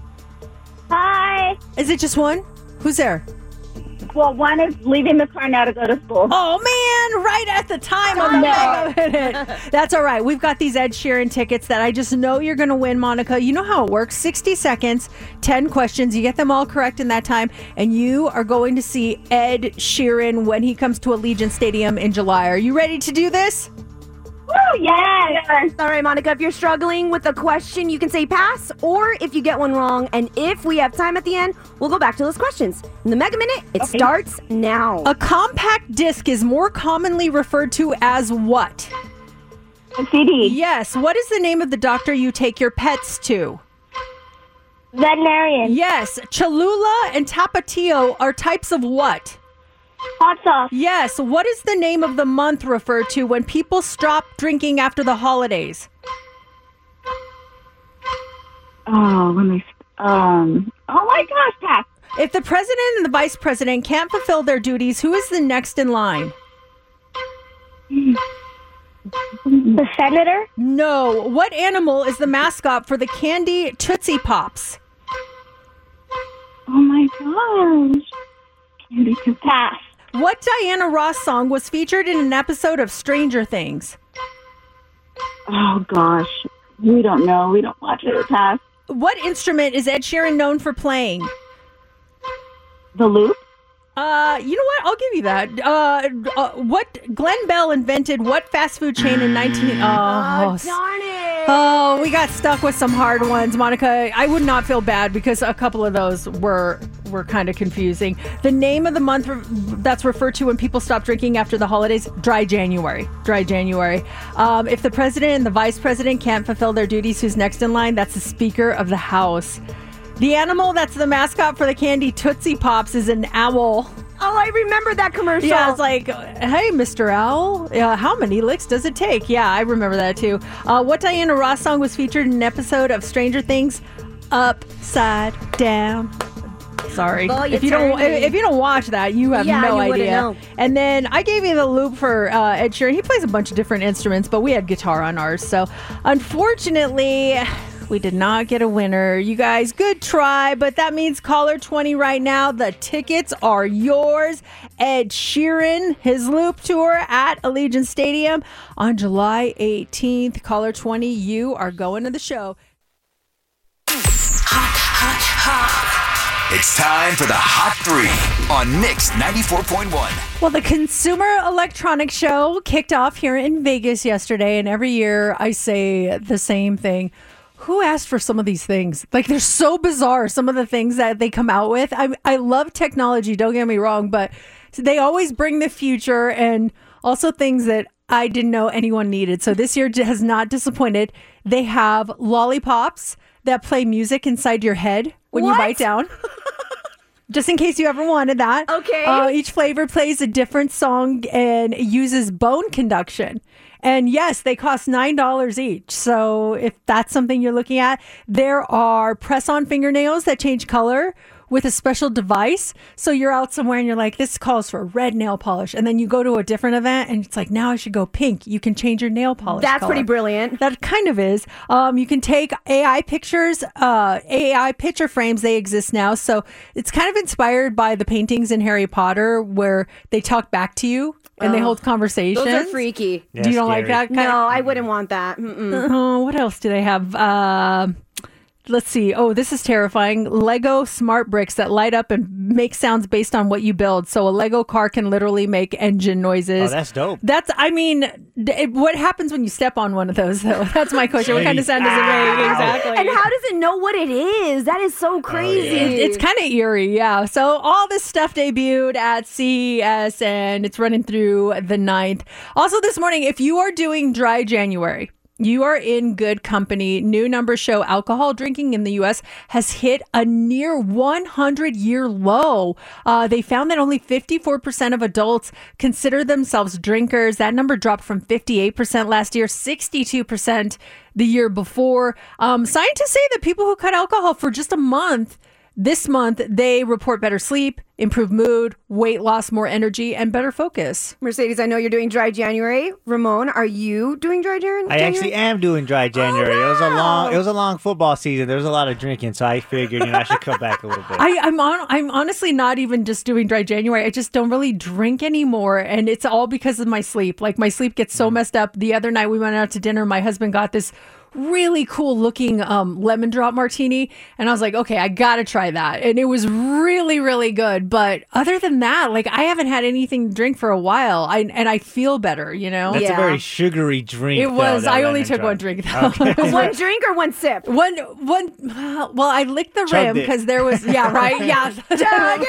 Hi. Is it just one? Who's there? Well, one is leaving the car now to go to school. Oh, man, right at the time of the Mega Minute. That's all right. We've got these Ed Sheeran tickets that I just know you're going to win, Monica. You know how it works. 60 seconds, 10 questions. You get them all correct in that time, and you are going to see Ed Sheeran when he comes to Allegiant Stadium in July. Are you ready to do this? Woo! Yes. All right, Monica, if you're struggling with a question, you can say pass, or if you get one wrong, and if we have time at the end, we'll go back to those questions. In the Mega Minute, it starts now. A compact disc is more commonly referred to as what? A CD. Yes. What is the name of the doctor you take your pets to? Veterinarian. Yes. Cholula and Tapatio are types of what? Hot sauce. Yes. What is the name of the month referred to when people stop drinking after the holidays? Oh, let me. Oh my gosh, pass. If the president and the vice president can't fulfill their duties, who is the next in line? The senator? No. What animal is the mascot for the candy Tootsie Pops? Oh my gosh. Candy to pass. What Diana Ross song was featured in an episode of Stranger Things? Oh gosh. We don't know. We don't watch it. Pass. What instrument is Ed Sheeran known for playing? The lute? You know what? I'll give you that. What Glenn Bell invented what fast food chain in 19... Oh, darn it. Oh, we got stuck with some hard ones, Monica. I would not feel bad because a couple of those were kind of confusing. The name of the month that's referred to when people stop drinking after the holidays, Dry January. Dry January. If the president and the vice president can't fulfill their duties, who's next in line? That's the Speaker of the House. The animal that's the mascot for the candy Tootsie Pops is an owl. Oh, I remember that commercial. Yeah, it's like, hey, Mr. Owl, how many licks does it take? Yeah, I remember that too. What Diana Ross song was featured in an episode of Stranger Things? Upside Down. Sorry. Oh, if you don't watch that, you have no idea. Know. And then I gave you the loop for Ed Sheeran. He plays a bunch of different instruments, but we had guitar on ours. So unfortunately, we did not get a winner. You guys, good try, but that means caller 20 right now. The tickets are yours. Ed Sheeran, his Loop tour at Allegiant Stadium on July 18th. Caller 20, you are going to the show. It's time for the Hot 3 on Mix 94.1. Well, the Consumer Electronics Show kicked off here in Vegas yesterday, and every year I say the same thing. Who asked for some of these things? Like, they're so bizarre, some of the things that they come out with. I love technology, don't get me wrong, but they always bring the future and also things that I didn't know anyone needed. So this year has not disappointed. They have lollipops that play music inside your head when you bite down. Just in case you ever wanted that. Okay. Each flavor plays a different song and uses bone conduction. And yes, they cost $9 each. So if that's something you're looking at, there are press-on fingernails that change color with a special device. So you're out somewhere and you're like, this calls for red nail polish. And then you go to a different event and it's like, now I should go pink. You can change your nail polish That's color. pretty brilliant. That kind of is. You can take AI pictures, AI picture frames. They exist now. So it's kind of inspired by the paintings in Harry Potter where they talk back to you. And they hold conversations. Those are freaky. Yeah, you don't like that? No, I wouldn't want that. What else do they have? Let's see. Oh, this is terrifying. Lego smart bricks that light up and make sounds based on what you build. So a Lego car can literally make engine noises. Oh, that's dope. What happens when you step on one of those, though? That's my question. What kind of sound does it make? Exactly. And how does it know what it is? That is so crazy. It's kind of eerie, yeah. So all this stuff debuted at CES, and it's running through the 9th. Also this morning, if you are doing Dry January, you are in good company. New numbers show alcohol drinking in the U.S. has hit a near 100-year low. They found that only 54% of adults consider themselves drinkers. That number dropped from 58% last year, 62% the year before. Scientists say that people who cut alcohol for just a month, this month, they report better sleep, improved mood, weight loss, more energy, and better focus. Mercedes, I know you're doing Dry January. Ramon, are you doing Dry January? I actually am doing Dry January. Oh, wow. It was a long football season. There was a lot of drinking, so I figured I should cut back a little bit. I'm honestly not even just doing Dry January. I just don't really drink anymore, and it's all because of my sleep. Like, my sleep gets so messed up. The other night we went out to dinner. My husband got this really cool looking lemon drop martini. And I was like, okay, I got to try that. And it was really, really good. But other than that, like I haven't had anything to drink for a while. And I feel better, you know? That's a very sugary drink. It was. I only took one drink though. Okay. One drink or one sip? One. Well, I licked the rim because there was, right? Yeah. Chug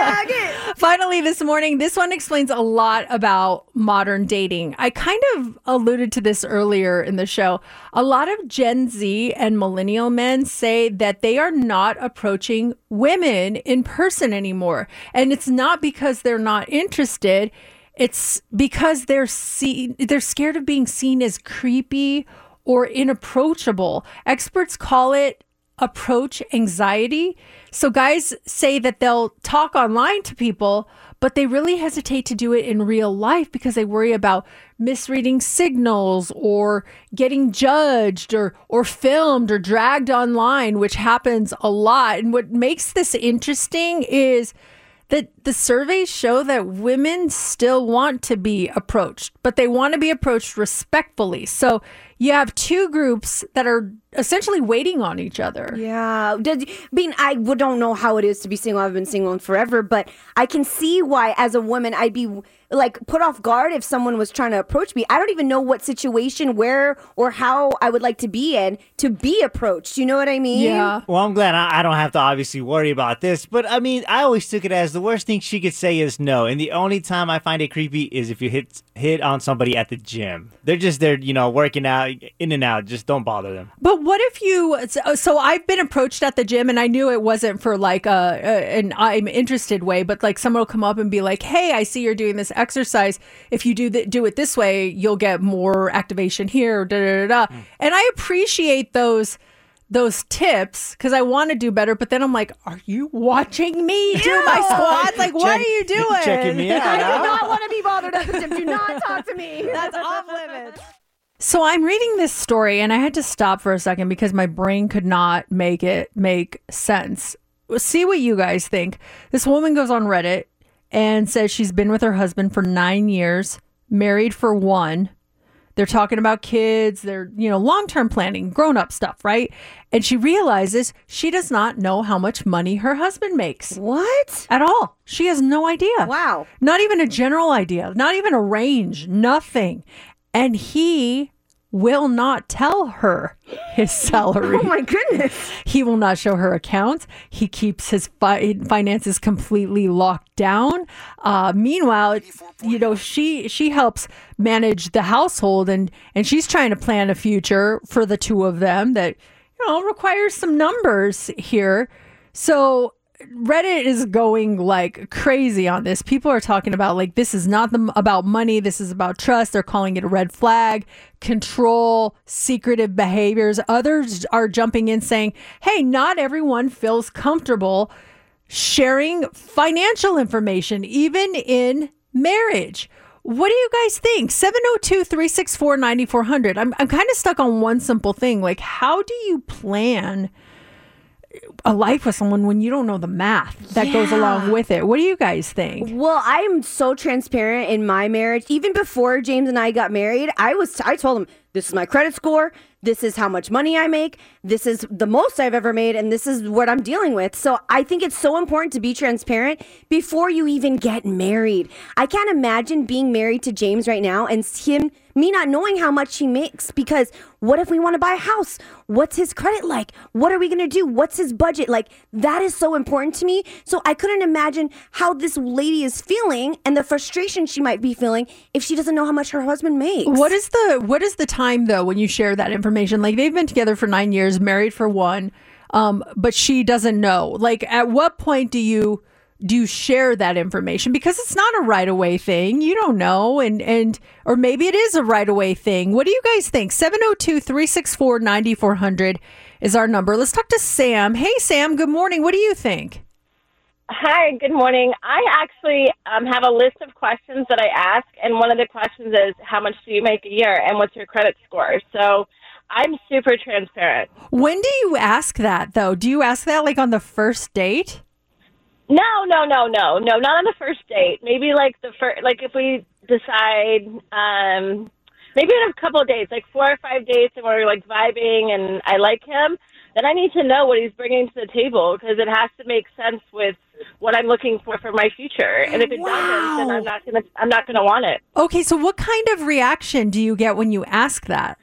it. Finally, this morning, this one explains a lot about modern dating. I kind of alluded to this earlier in the show. A lot of Gen Z and millennial men say that they are not approaching women in person anymore. And it's not because they're not interested. It's because they're scared of being seen as creepy or inapproachable. Experts call it approach anxiety. So guys say that they'll talk online to people, but they really hesitate to do it in real life because they worry about misreading signals or getting judged or filmed or dragged online, which happens a lot. And what makes this interesting is that the surveys show that women still want to be approached, but they want to be approached respectfully. So you have two groups that are essentially waiting on each other. Yeah. I don't know how it is to be single. I've been single forever, but I can see why as a woman I'd be like put off guard if someone was trying to approach me. I don't even know what situation, where, or how I would like to be in to be approached. You know what I mean? Yeah. Well, I'm glad I don't have to obviously worry about this. But I mean, I always took it as the worst thing she could say is no. And the only time I find it creepy is if you hit on somebody at the gym. They're just there, working out, in and out. Just don't bother them. But what if so I've been approached at the gym and I knew it wasn't for like an I'm interested way, but like someone will come up and be like, hey, I see you're doing this exercise. If you do it this way, you'll get more activation here. And I appreciate those tips because I want to do better. But then I'm like, are you watching me do my squats? Like, what are you doing? Checking me out. I do not want to be bothered at the gym. Do not talk to me. That's off limits. So I'm reading this story and I had to stop for a second because my brain could not make it make sense. See what you guys think. This woman goes on Reddit and says she's been with her husband for 9 years, married for 1. They're talking about kids, they're, long-term planning, grown-up stuff, right? And she realizes she does not know how much money her husband makes. What? At all. She has no idea. Wow. Not even a general idea, not even a range, nothing. And he will not tell her his salary. Oh my goodness. He will not show her accounts. He keeps his finances completely locked down. Meanwhile, she helps manage the household and she's trying to plan a future for the two of them that, requires some numbers here. So Reddit is going like crazy on this. People are talking about like, this is not about money. This is about trust. They're calling it a red flag, control, secretive behaviors. Others are jumping in saying, hey, not everyone feels comfortable sharing financial information, even in marriage. What do you guys think? 702-364-9400. I'm kind of stuck on one simple thing. Like, how do you plan a life with someone when you don't know the math that goes along with it? What do you guys think? Well, I'm so transparent in my marriage. Even before James and I got married, I told him, this is my credit score. This is how much money I make. This is the most I've ever made. And this is what I'm dealing with. So I think it's so important to be transparent before you even get married. I can't imagine being married to James right now and me not knowing how much he makes, because what if we want to buy a house? What's his credit like? What are we going to do? What's his budget? Like, that is so important to me. So I couldn't imagine how this lady is feeling and the frustration she might be feeling if she doesn't know how much her husband makes. What is the time though when you share that information? Like, they've been together for 9 years, married for 1, but she doesn't know. Like, at what point do you share that information? Because it's not a right away thing. You don't know. Or maybe it is a right away thing. What do you guys think? 702-364-9400 is our number. Let's talk to Sam. Hey, Sam, good morning. What do you think? Hi, good morning. I actually have a list of questions that I ask, and one of the questions is, how much do you make a year, and what's your credit score? So I'm super transparent. When do you ask that, though? Do you ask that, like, on the first date? No, not on the first date. Maybe like if we decide maybe in a couple of dates, like 4 or 5 dates, and we're like vibing, and I like him, then I need to know what he's bringing to the table because it has to make sense with what I'm looking for my future. And if it doesn't, then I'm not gonna want it. Okay, so what kind of reaction do you get when you ask that?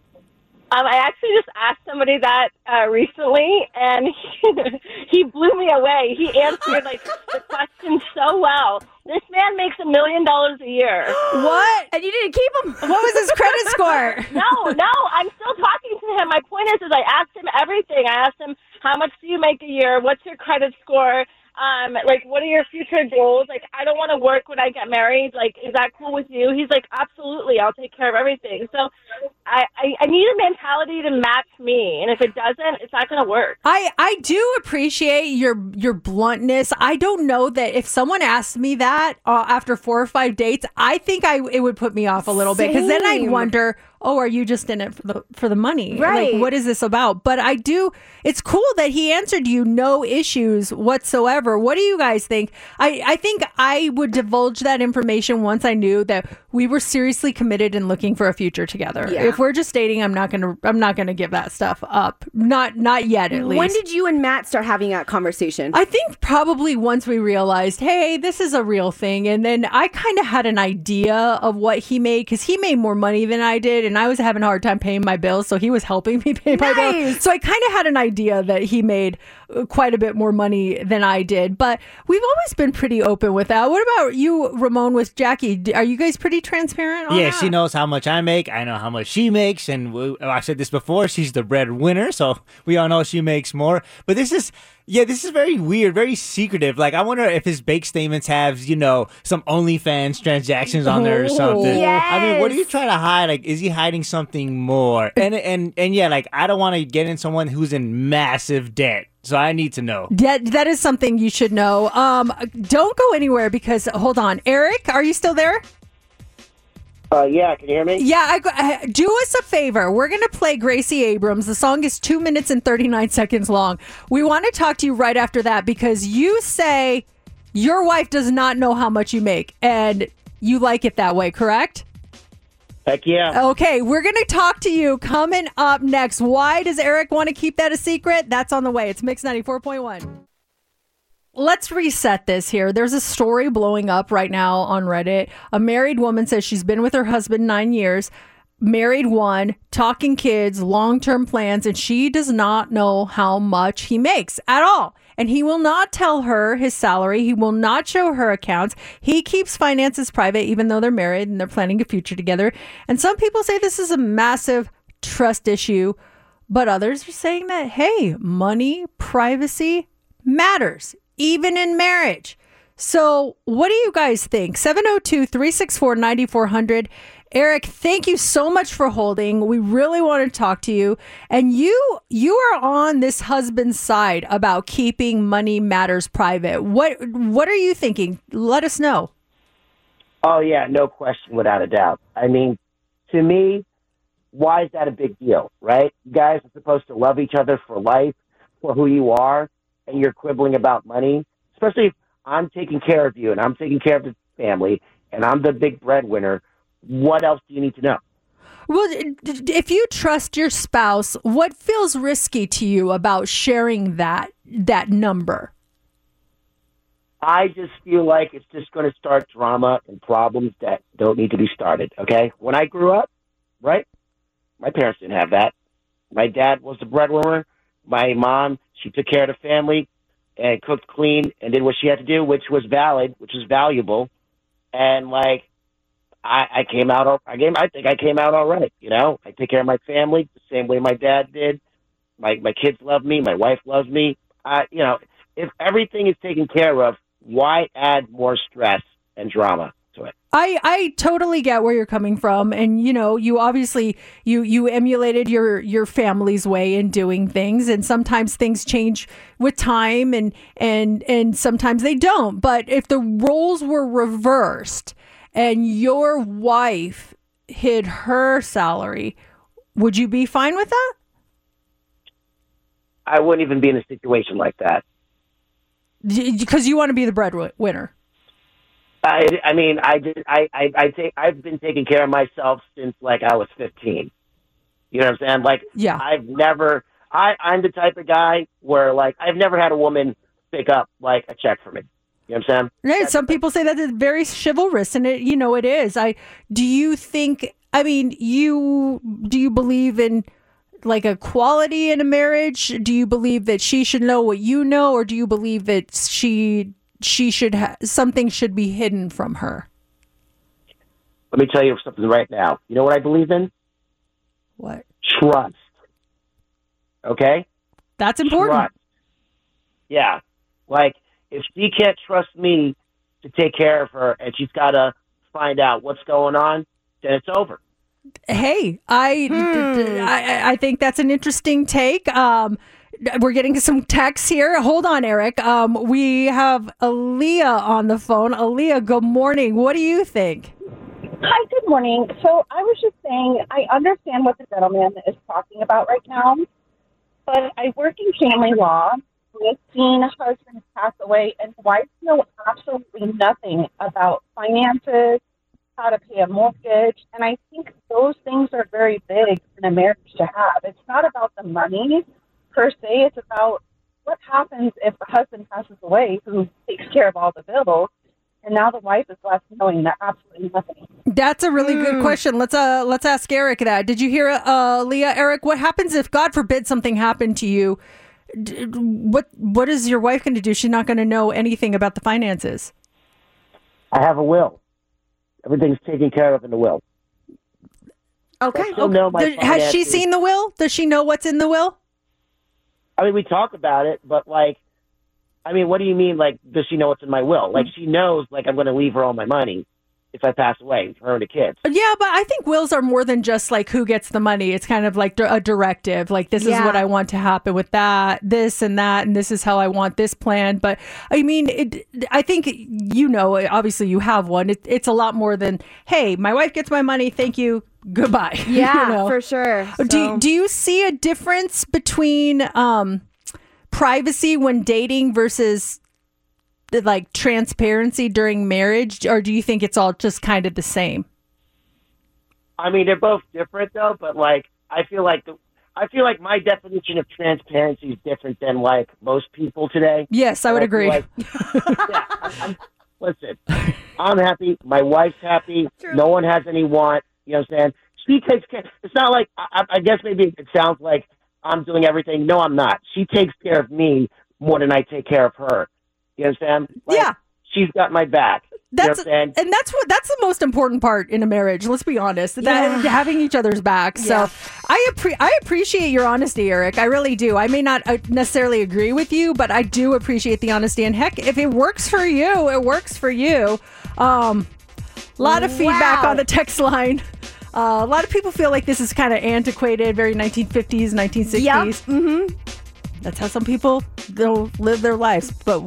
I actually just asked somebody that recently, and he blew me away. He answered like the question so well. This man makes $1 million a year. What? And you didn't keep him? What was his credit score? No, I'm still talking to him. My point is I asked him everything. I asked him, how much do you make a year? What's your credit score? Like, what are your future goals? Like, I don't want to work when I get married. Like, is that cool with you? He's like, absolutely. I'll take care of everything. So I need a mentality to match me. And if it doesn't, it's not going to work. I do appreciate your bluntness. I don't know that if someone asked me that after 4 or 5 dates, I think it would put me off a little bit because then I'd wonder, oh, are you just in it for the money? Right. Like, what is this about? But it's cool that he answered you no issues whatsoever. What do you guys think? I think I would divulge that information once I knew that we were seriously committed and looking for a future together. Yeah. If we're just dating, I'm not gonna give that stuff up. Not yet, at least. When did you and Matt start having that conversation? I think probably once we realized, hey, this is a real thing. And then I kind of had an idea of what he made because he made more money than I did. And I was having a hard time paying my bills. So he was helping me pay my bills. So I kind of had an idea that he made quite a bit more money than I did. But we've always been pretty open with that. What about you, Ramon, with Jackie? Are you guys pretty transparent on that? She knows how much I make. I know how much she makes. And I've said this before, she's the breadwinner. So we all know she makes more. But this is very weird, very secretive. Like, I wonder if his bank statements have, some OnlyFans transactions on there or something. Yes. I mean, what are you trying to hide? Like, is he hiding something more? And yeah, like, I don't want to get in someone who's in massive debt. So I need to know. That is something you should know. Don't go anywhere because, hold on. Eric, are you still there? Yeah, can you hear me? Yeah, do us a favor. We're going to play Gracie Abrams. The song is 2 minutes and 39 seconds long. We want to talk to you right after that because you say your wife does not know how much you make and you like it that way, correct? Heck yeah. Okay, we're going to talk to you coming up next. Why does Eric want to keep that a secret? That's on the way. It's Mix 94.1. Let's reset this here. There's a story blowing up right now on Reddit. A married woman says she's been with her husband 9 years, married one, talking kids, long-term plans, and she does not know how much he makes at all. And he will not tell her his salary. He will not show her accounts. He keeps finances private, even though they're married and they're planning a future together. And some people say this is a massive trust issue, but others are saying that, hey, money, privacy matters. Even in marriage. So what do you guys think? 702-364-9400. Eric, thank you so much for holding. We really want to talk to you. And you are on this husband's side about keeping money matters private. What are you thinking? Let us know. Oh, yeah, no question, without a doubt. I mean, to me, why is that a big deal, right? You guys are supposed to love each other for life, for who you are. And you're quibbling about money, especially if I'm taking care of you and I'm taking care of the family and I'm the big breadwinner, what else do you need to know? Well, if you trust your spouse, what feels risky to you about sharing that number? I just feel like it's just going to start drama and problems that don't need to be started, okay? When I grew up, right, my parents didn't have that. My dad was the breadwinner. My mom, she took care of the family and cooked, cleaned, and did what she had to do, which was valid, which was valuable. And like, I came out. I think I came out all right. I take care of my family the same way my dad did. My kids love me. My wife loves me. If everything is taken care of, why add more stress and drama to it? I totally get where you're coming from. And, you obviously, you emulated your family's way in doing things. And sometimes things change with time and sometimes they don't. But if the roles were reversed and your wife hid her salary, would you be fine with that? I wouldn't even be in a situation like that. Because you want to be the breadwinner. I've been taking care of myself since like I was 15. You know what I'm saying? Like, yeah. I'm the type of guy where like I've never had a woman pick up like a check for me. You know what I'm saying? Right. Some people say that it's very chivalrous, and it is. Do you believe in like equality in a marriage? Do you believe that she should know what you know, or do you believe that she should something should be hidden from her? Let me tell you something right now. You know what I believe in? What? Trust. Okay? That's important. Trust. Yeah. Like, if she can't trust me to take care of her and she's got to find out what's going on, then it's over. Hey, I think that's an interesting take. We're getting some texts here. Hold on, Eric. We have Aaliyah on the phone. Aaliyah, good morning. What do you think? Hi, good morning. So I was just saying, I understand what the gentleman is talking about right now, but I work in family law. We've seen husbands pass away, and wives know absolutely nothing about finances, how to pay a mortgage, and I think those things are very big in a marriage to have. It's not about the money per se. It's about what happens if the husband passes away, who takes care of all the bills, and now the wife is left knowing that absolutely nothing. That's a really good question. Let's ask Eric that. Did you hear Leah? Eric, what happens if, God forbid, something happened to you? What is your wife going to do? She's not going to know anything about the finances. I have a will. Everything's taken care of in the will. Okay. Okay. Has she seen the will? Does she know what's in the will? I mean, we talk about it, but like, I mean, what do you mean? Like, does she know what's in my will? Like, she knows, like, I'm going to leave her all my money if I pass away, her and the kids. Yeah, but I think wills are more than just like who gets the money. It's kind of like a directive. Like, this is what I want to happen with that, this and that, and this is how I want this plan. But I mean, I think, obviously you have one. It's a lot more than, hey, my wife gets my money. Thank you. Goodbye. Yeah, for sure. So. Do you see a difference between privacy when dating versus like transparency during marriage, or do you think it's all just kind of the same? I mean, they're both different though, but like I feel like my definition of transparency is different than like most people today. Yes, I would agree. Listen, I'm happy. My wife's happy. True. No one has any want. You know what I'm saying? She takes care. It's not like I guess maybe it sounds like I'm doing everything. No, I'm not. She takes care of me more than I take care of her. You understand? Like, yeah. She's got my back. That's and that's the most important part in a marriage. Let's be honest. That having each other's back. So I appreciate your honesty, Eric. I really do. I may not necessarily agree with you, but I do appreciate the honesty. And heck, if it works for you, it works for you. A lot of feedback on the text line. A lot of people feel like this is kind of antiquated, very 1950s, 1960s. Yep. Mm-hmm. That's how some people live their lives. But,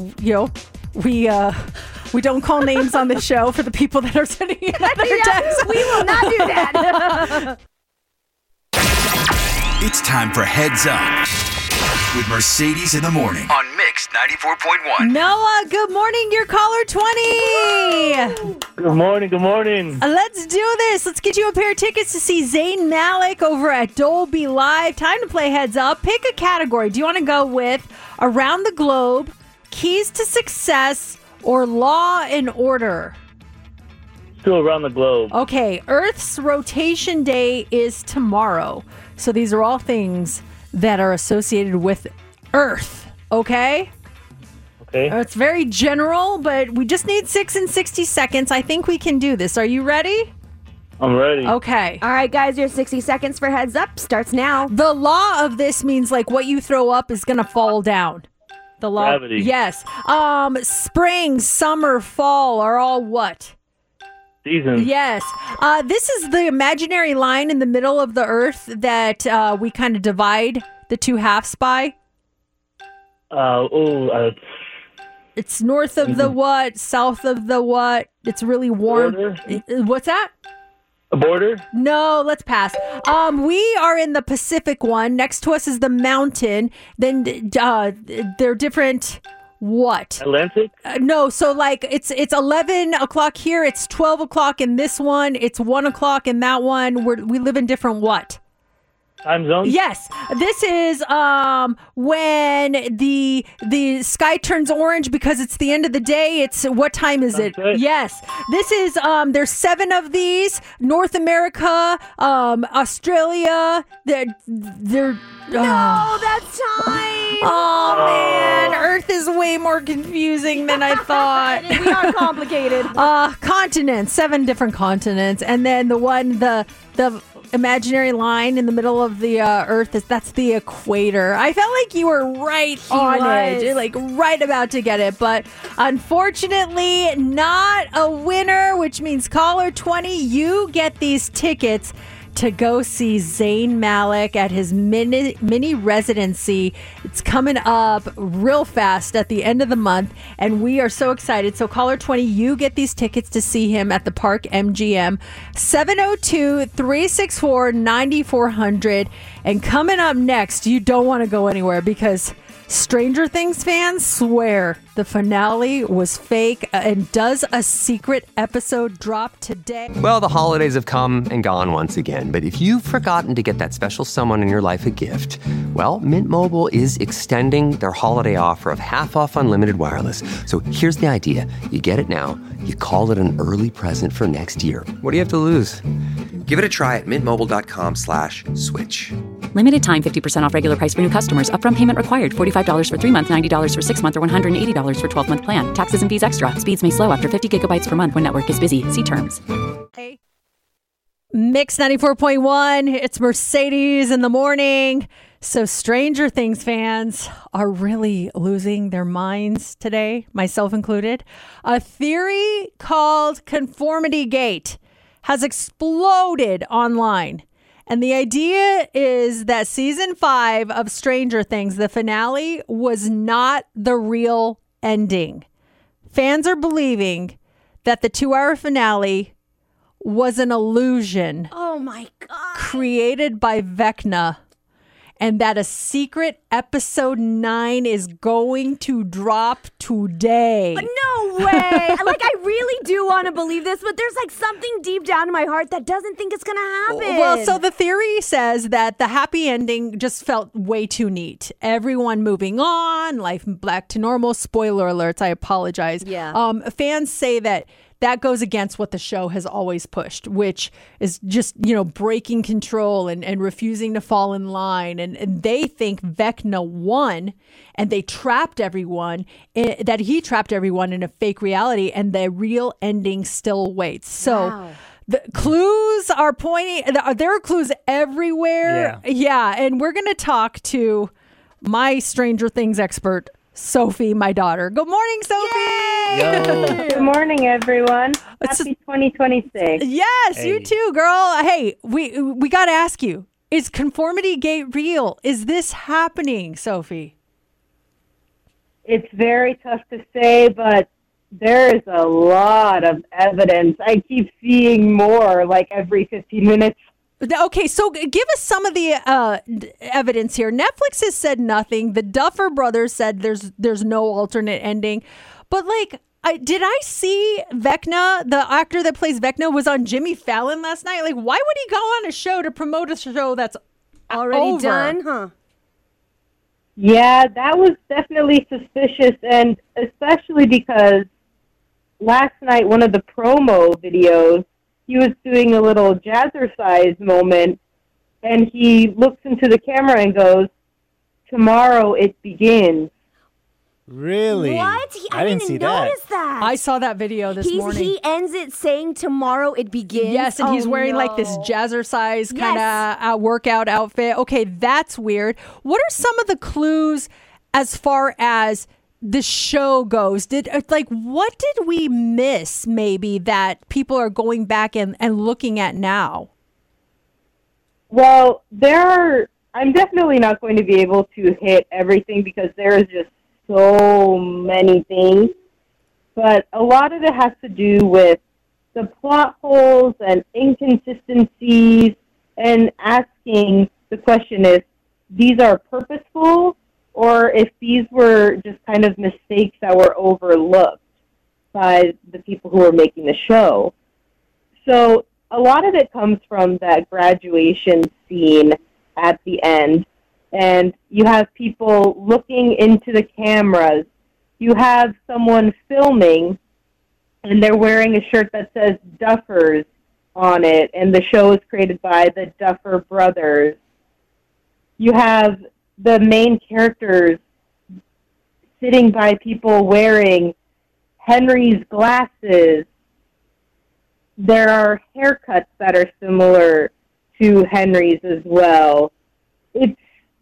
we don't call names on the show for the people that are sending in their texts. We will not do that. It's time for Heads Up with Mercedes in the Morning on Mix 94.1. Noah, good morning. You're caller 20. Good morning. Good morning. Let's do this. Let's get you a pair of tickets to see Zayn Malik over at Dolby Live. Time to play Heads Up. Pick a category. Do you want to go with Around the Globe, Keys to Success, or Law and Order? Still Around the Globe. Okay, Earth's rotation day is tomorrow. So these are all things that are associated with Earth, okay? Okay. It's very general, but we just need 6 and 60 seconds. I think we can do this. Are you ready? I'm ready. Okay. All right, guys, your 60 seconds for Heads Up starts now. The law of this means like what you throw up is going to fall down. The law. Gravity. Yes. Spring, summer, fall are all what? Seasons. Yes. This is the imaginary line in the middle of the Earth that we kind of divide the two halves by. It's north of the what? South of the what? It's really warm. Border? What's that? A border? No, let's pass. We are in the Pacific one. Next to us is the mountain. Then they're different what? Atlantic? No, so like it's 11 o'clock here, it's 12 o'clock in this one, it's 1 o'clock in that one. We live in different what? Time zone? Yes. This is when the sky turns orange because it's the end of the day. It's what time is it? Yes. This is there's 7 of these. North America, Australia, they're No, that's time. Oh man, Earth is way more confusing than I thought. We are complicated. Continents, 7 different continents, and then the imaginary line in the middle of the Earth that's the equator. I felt like you were right on it. You're like right about to get it, but unfortunately not a winner, which means caller 20, you get these tickets to go see Zayn Malik at his mini residency. It's coming up real fast at the end of the month, and we are so excited. So caller 20, you get these tickets to see him at the Park MGM, 702-364-9400. And coming up next, you don't want to go anywhere because Stranger Things fans swear the finale was fake. And does a secret episode drop today? Well, the holidays have come and gone once again. But if you've forgotten to get that special someone in your life a gift, well, Mint Mobile is extending their holiday offer of half off unlimited wireless. So here's the idea. You get it now. You call it an early present for next year. What do you have to lose? Give it a try at mintmobile.com/switch. Limited time 50% off regular price for new customers. Upfront payment required. $45 for 3 months, $90 for 6 months, or $180 for 12-month plan. Taxes and fees extra. Speeds may slow after 50 gigabytes per month when network is busy. See terms. Mix 94.1. It's Mercedes in the morning. So Stranger Things fans are really losing their minds today, myself included. A theory called Conformity Gate has exploded online. And the idea is that season 5 of Stranger Things, the finale, was not the real ending. Fans are believing that the 2-hour finale was an illusion. Oh my God. Created by Vecna. And that a secret episode 9 is going to drop today. No way. Like, I really do want to believe this, but there's like something deep down in my heart that doesn't think it's going to happen. Well, so the theory says that the happy ending just felt way too neat. Everyone moving on, life back to normal. Spoiler alerts, I apologize. Yeah. Fans say that goes against what the show has always pushed, which is just, breaking control and refusing to fall in line. And they think Vecna won and they trapped everyone, that he trapped everyone in a fake reality, and the real ending still awaits. So the clues are pointing, there are clues everywhere. Yeah. And we're going to talk to my Stranger Things expert, Sophie, my daughter. Good morning, Sophie. Good morning, everyone. Happy 2026. Yes, you too, girl. Hey, we got to ask you, is Conformity Gate real? Is this happening, Sophie? It's very tough to say, but there is a lot of evidence. I keep seeing more like every 15 minutes. Okay, so give us some of the evidence here. Netflix has said nothing. The Duffer Brothers said there's no alternate ending. But did I see Vecna, the actor that plays Vecna, was on Jimmy Fallon last night? Like, why would he go on a show to promote a show that's already over? done? Huh? Yeah, that was definitely suspicious, and especially because last night, one of the promo videos, he was doing a little jazzercise moment, and he looks into the camera and goes, "Tomorrow it begins." Really? What? I didn't see notice that. I saw that video this morning. He ends it saying tomorrow it begins. Yes, and he's wearing like this jazzercise kind of workout outfit. Okay, that's weird. What are some of the clues as far as the show goes? What did we miss maybe that people are going back and looking at now? Well, I'm definitely not going to be able to hit everything because there is just so many things. But a lot of it has to do with the plot holes and inconsistencies, and asking the question is, these are purposeful or if these were just kind of mistakes that were overlooked by the people who were making the show. So a lot of it comes from that graduation scene at the end, and you have people looking into the cameras. You have someone filming, and they're wearing a shirt that says Duffers on it, and the show is created by the Duffer Brothers. You have the main characters sitting by people wearing Henry's glasses. There are haircuts that are similar to Henry's as well. It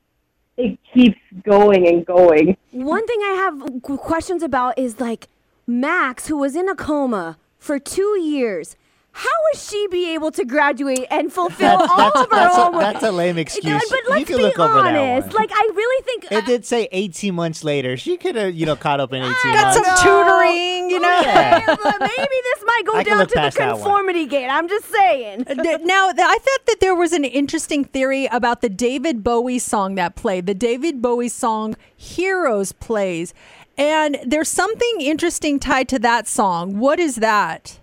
keeps going and going. One thing I have questions about is like Max, who was in a coma for 2 years. How would she be able to graduate and fulfill all of her homework? That's a lame excuse. But let's you can be look over that honest. one. Like, I really think It did say 18 months later. She could have, caught up in 18 Got months. some tutoring, Yeah. maybe this might go I can down look to the past that one. conformity gate. I'm just saying. Now, I thought that there was an interesting theory about the David Bowie song that played. The David Bowie song Heroes plays. And there's something interesting tied to that song. What is that?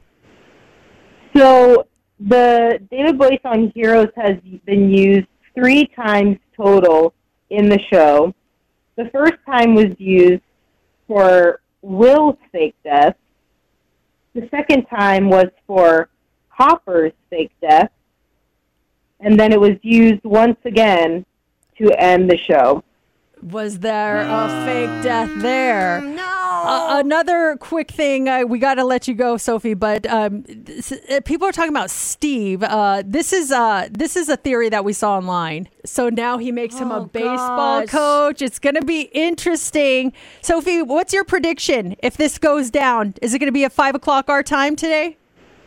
So the David Bowie song Heroes has been used 3 times total in the show. The first time was used for Will's fake death. The second time was for Hopper's fake death. And then it was used once again to end the show. Was there a fake death there? No. Another quick thing, we got to let you go, Sophie. But people are talking about Steve. This is a theory that we saw online. So now he makes him a baseball coach. It's going to be interesting. Sophie, what's your prediction if this goes down? Is it going to be at 5:00 our time today?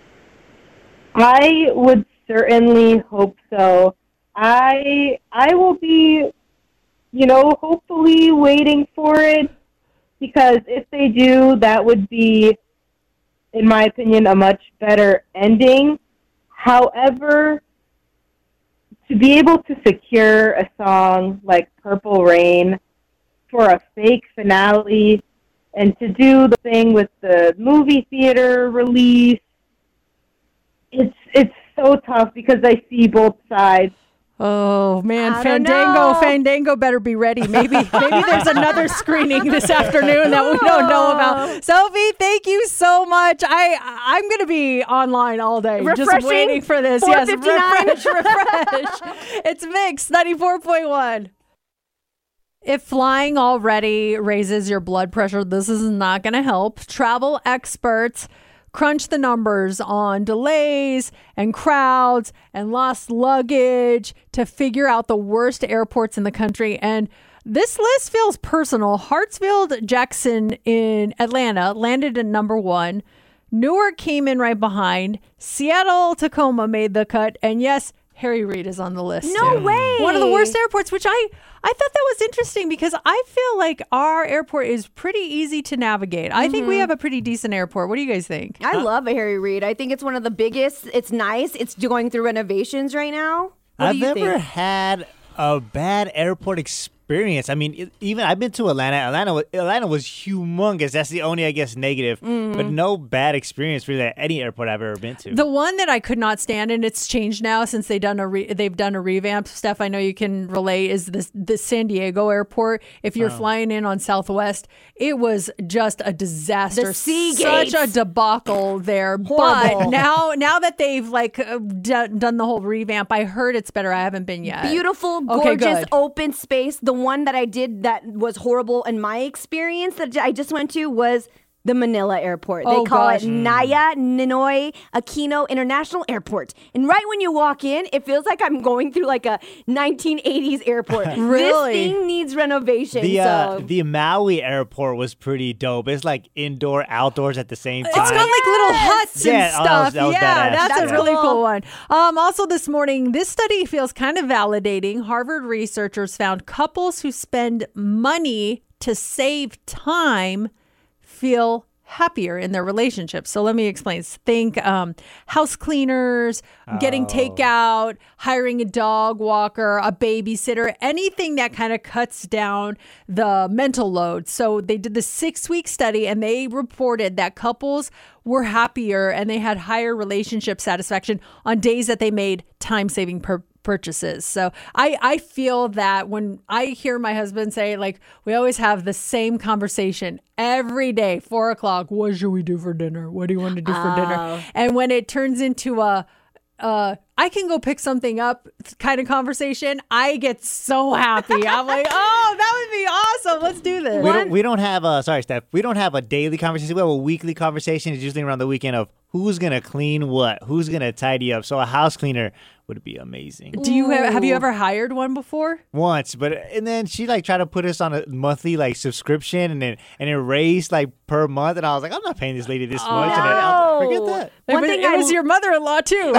I would certainly hope so. I will be, hopefully waiting for it, because if they do, that would be, in my opinion, a much better ending. However, to be able to secure a song like Purple Rain for a fake finale and to do the thing with the movie theater release, it's so tough because I see both sides. Oh man, I don't know. Fandango better be ready. Maybe there's another screening this afternoon that we don't know about. Sophie, thank you so much. I'm gonna be online all day, just Refreshing? waiting for this. 4:59? Yes, refresh. It's Mix 94.1. If flying already raises your blood pressure, this is not going to help. Travel experts crunch the numbers on delays and crowds and lost luggage to figure out the worst airports in the country. And this list feels personal. Hartsfield-Jackson in Atlanta landed at number 1. Newark came in right behind. Seattle-Tacoma made the cut. And yes, Harry Reid is on the list. No way. One of the worst airports, which I thought that was interesting because I feel like our airport is pretty easy to navigate. I think we have a pretty decent airport. What do you guys think? I love a Harry Reid. I think it's one of the biggest. It's nice. It's going through renovations right now. What I've do you never think? had a bad airport experience. I mean, even I've been to Atlanta. Atlanta was humongous. That's the only, I guess, negative. But no bad experience really at any airport I've ever been to. The one that I could not stand, and it's changed now since they've done a revamp. Steph, I know you can relate, is the San Diego airport. If you're flying in on Southwest, it was just a disaster. The sea Such gates. a debacle there. Horrible. But now that they've done the whole revamp, I heard it's better. I haven't been yet. Beautiful, Okay, gorgeous, good. open space. The one that I did that was horrible in my experience that I just went to was the Manila airport. They Oh, call gosh. it Naya Ninoy Aquino International Airport. And right when you walk in, it feels like I'm going through like a 1980s airport. Really? This thing needs renovation. The Maui airport was pretty dope. It's like indoor, outdoors at the same time. It's got like little huts and Yeah, oh, stuff. that was Yeah, badass. that's a Yeah. really cool one. Also this morning, this study feels kind of validating. Harvard researchers found couples who spend money to save time feel happier in their relationships. So let me explain. Think house cleaners, getting takeout, hiring a dog walker, a babysitter, anything that kind of cuts down the mental load. So they did the 6-week study and they reported that couples were happier and they had higher relationship satisfaction on days that they made time-saving purchases. So I feel that when I hear my husband say, like, we always have the same conversation every day, 4:00, what should we do for dinner? What do you want to do for dinner? And when it turns into I can go pick something up kind of conversation, I get so happy. I'm like, oh, that would be awesome. Let's do this. We don't have sorry, Steph. We don't have a daily conversation. We have a weekly conversation. It's usually around the weekend of who's going to clean what, who's going to tidy up. So a house cleaner would be amazing. Do you have you ever hired one before? Once, and then she like tried to put us on a monthly like subscription and it raised like per month, and I was like, I'm not paying this lady this much. And I was like, forget that. It was your mother-in-law too.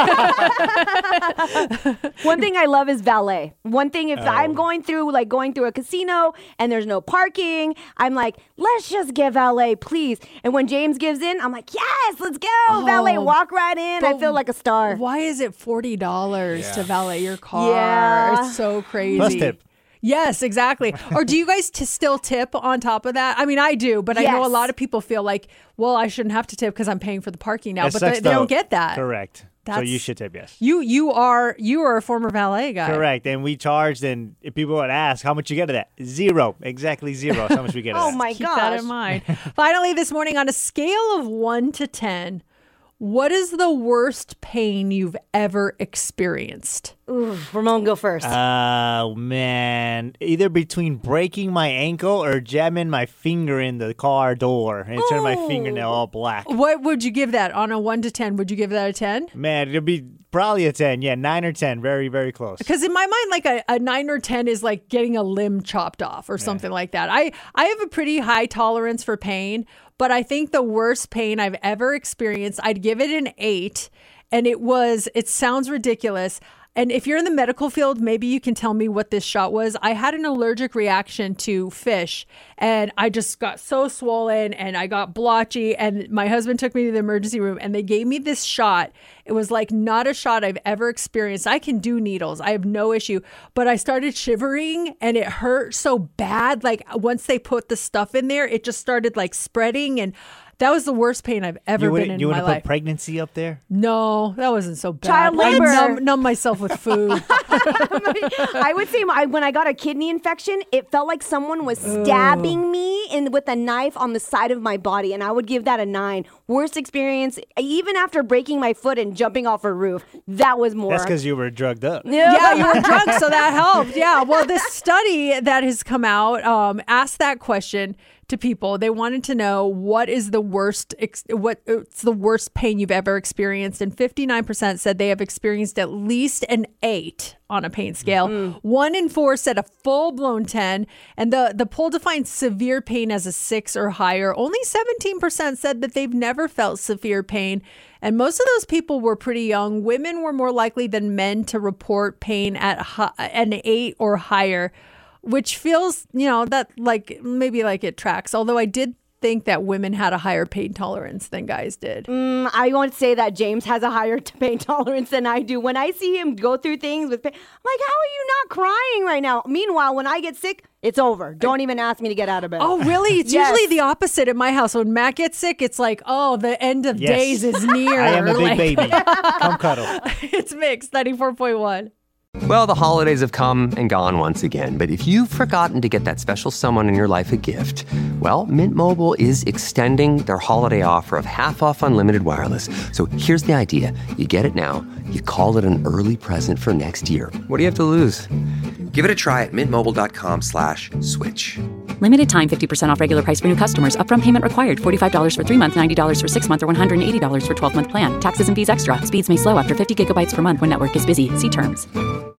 One thing I love is valet. One thing, if I'm going through a casino and there's no parking, I'm like, let's just get valet, please. And when James gives in, I'm like, yes, let's go. Valet, walk right in. I feel like a star. Why is it $40 to valet your car? Yeah. It's so crazy. Plus tip. Yes, exactly. Or do you guys still tip on top of that? I mean, I do, but I know a lot of people feel like, well, I shouldn't have to tip because I'm paying for the parking now. But they don't get that. Correct. So you should tip, yes. You are a former valet guy. Correct. And we charged, and if people would ask, how much you get of that? 0. Exactly 0. That's how much we get of that. Oh, my gosh. Keep that in mind. Finally, this morning, on a scale of 1 to 10, what is the worst pain you've ever experienced? Ooh, Ramon, go first. Oh, man. Either between breaking my ankle or jamming my finger in the car door and turning my fingernail all black. What would you give that on a 1 to 10? Would you give that a 10? Man, it'd be probably a 10. Yeah, 9 or 10. Very, very close. Because in my mind, like a 9 or 10 is like getting a limb chopped off or something like that. I have a pretty high tolerance for pain, but I think the worst pain I've ever experienced, I'd give it an 8. And it sounds ridiculous. And if you're in the medical field, maybe you can tell me what this shot was. I had an allergic reaction to fish, and I just got so swollen and I got blotchy, and my husband took me to the emergency room and they gave me this shot. It was like not a shot I've ever experienced. I can do needles. I have no issue, but I started shivering and it hurt so bad. Like once they put the stuff in there, it just started like spreading, and that was the worst pain I've ever been in my life. You want to put pregnancy up there? No, that wasn't so bad. Child labor. I numb myself with food. I would say when I got a kidney infection, it felt like someone was stabbing me with a knife on the side of my body, and I would give that a 9. Worst experience, even after breaking my foot and jumping off a roof. That was more. That's because you were drugged up. Yeah, you were drugged, so that helped. Yeah, well, this study that has come out asked that question to people. They wanted to know what's the worst pain you've ever experienced, and 59% said they have experienced at least an 8 on a pain scale. 1 in 4 said a full-blown 10, and the poll defined severe pain as a 6 or higher. Only 17% said that they've never felt severe pain, and most of those people were pretty young. Women were more likely than men to report pain at an 8 or higher, which feels, that like maybe like it tracks. Although I did think that women had a higher pain tolerance than guys did. I won't say that James has a higher pain tolerance than I do. When I see him go through things with pain, I'm like, how are you not crying right now? Meanwhile, when I get sick, it's over. Don't even ask me to get out of bed. Oh, really? It's usually the opposite in my house. When Matt gets sick, it's like, oh, the end of days is near. I am a big baby. Come cuddle. It's Mix 94.1. Well, the holidays have come and gone once again, but if you've forgotten to get that special someone in your life a gift, well, Mint Mobile is extending their holiday offer of half off unlimited wireless. So here's the idea. You get it now. You call it an early present for next year. What do you have to lose? Give it a try at mintmobile.com/switch. Limited time, 50% off regular price for new customers. Upfront payment required. $45 for 3 months, $90 for 6 months, or $180 for 12-month plan. Taxes and fees extra. Speeds may slow after 50 gigabytes per month when network is busy. See terms.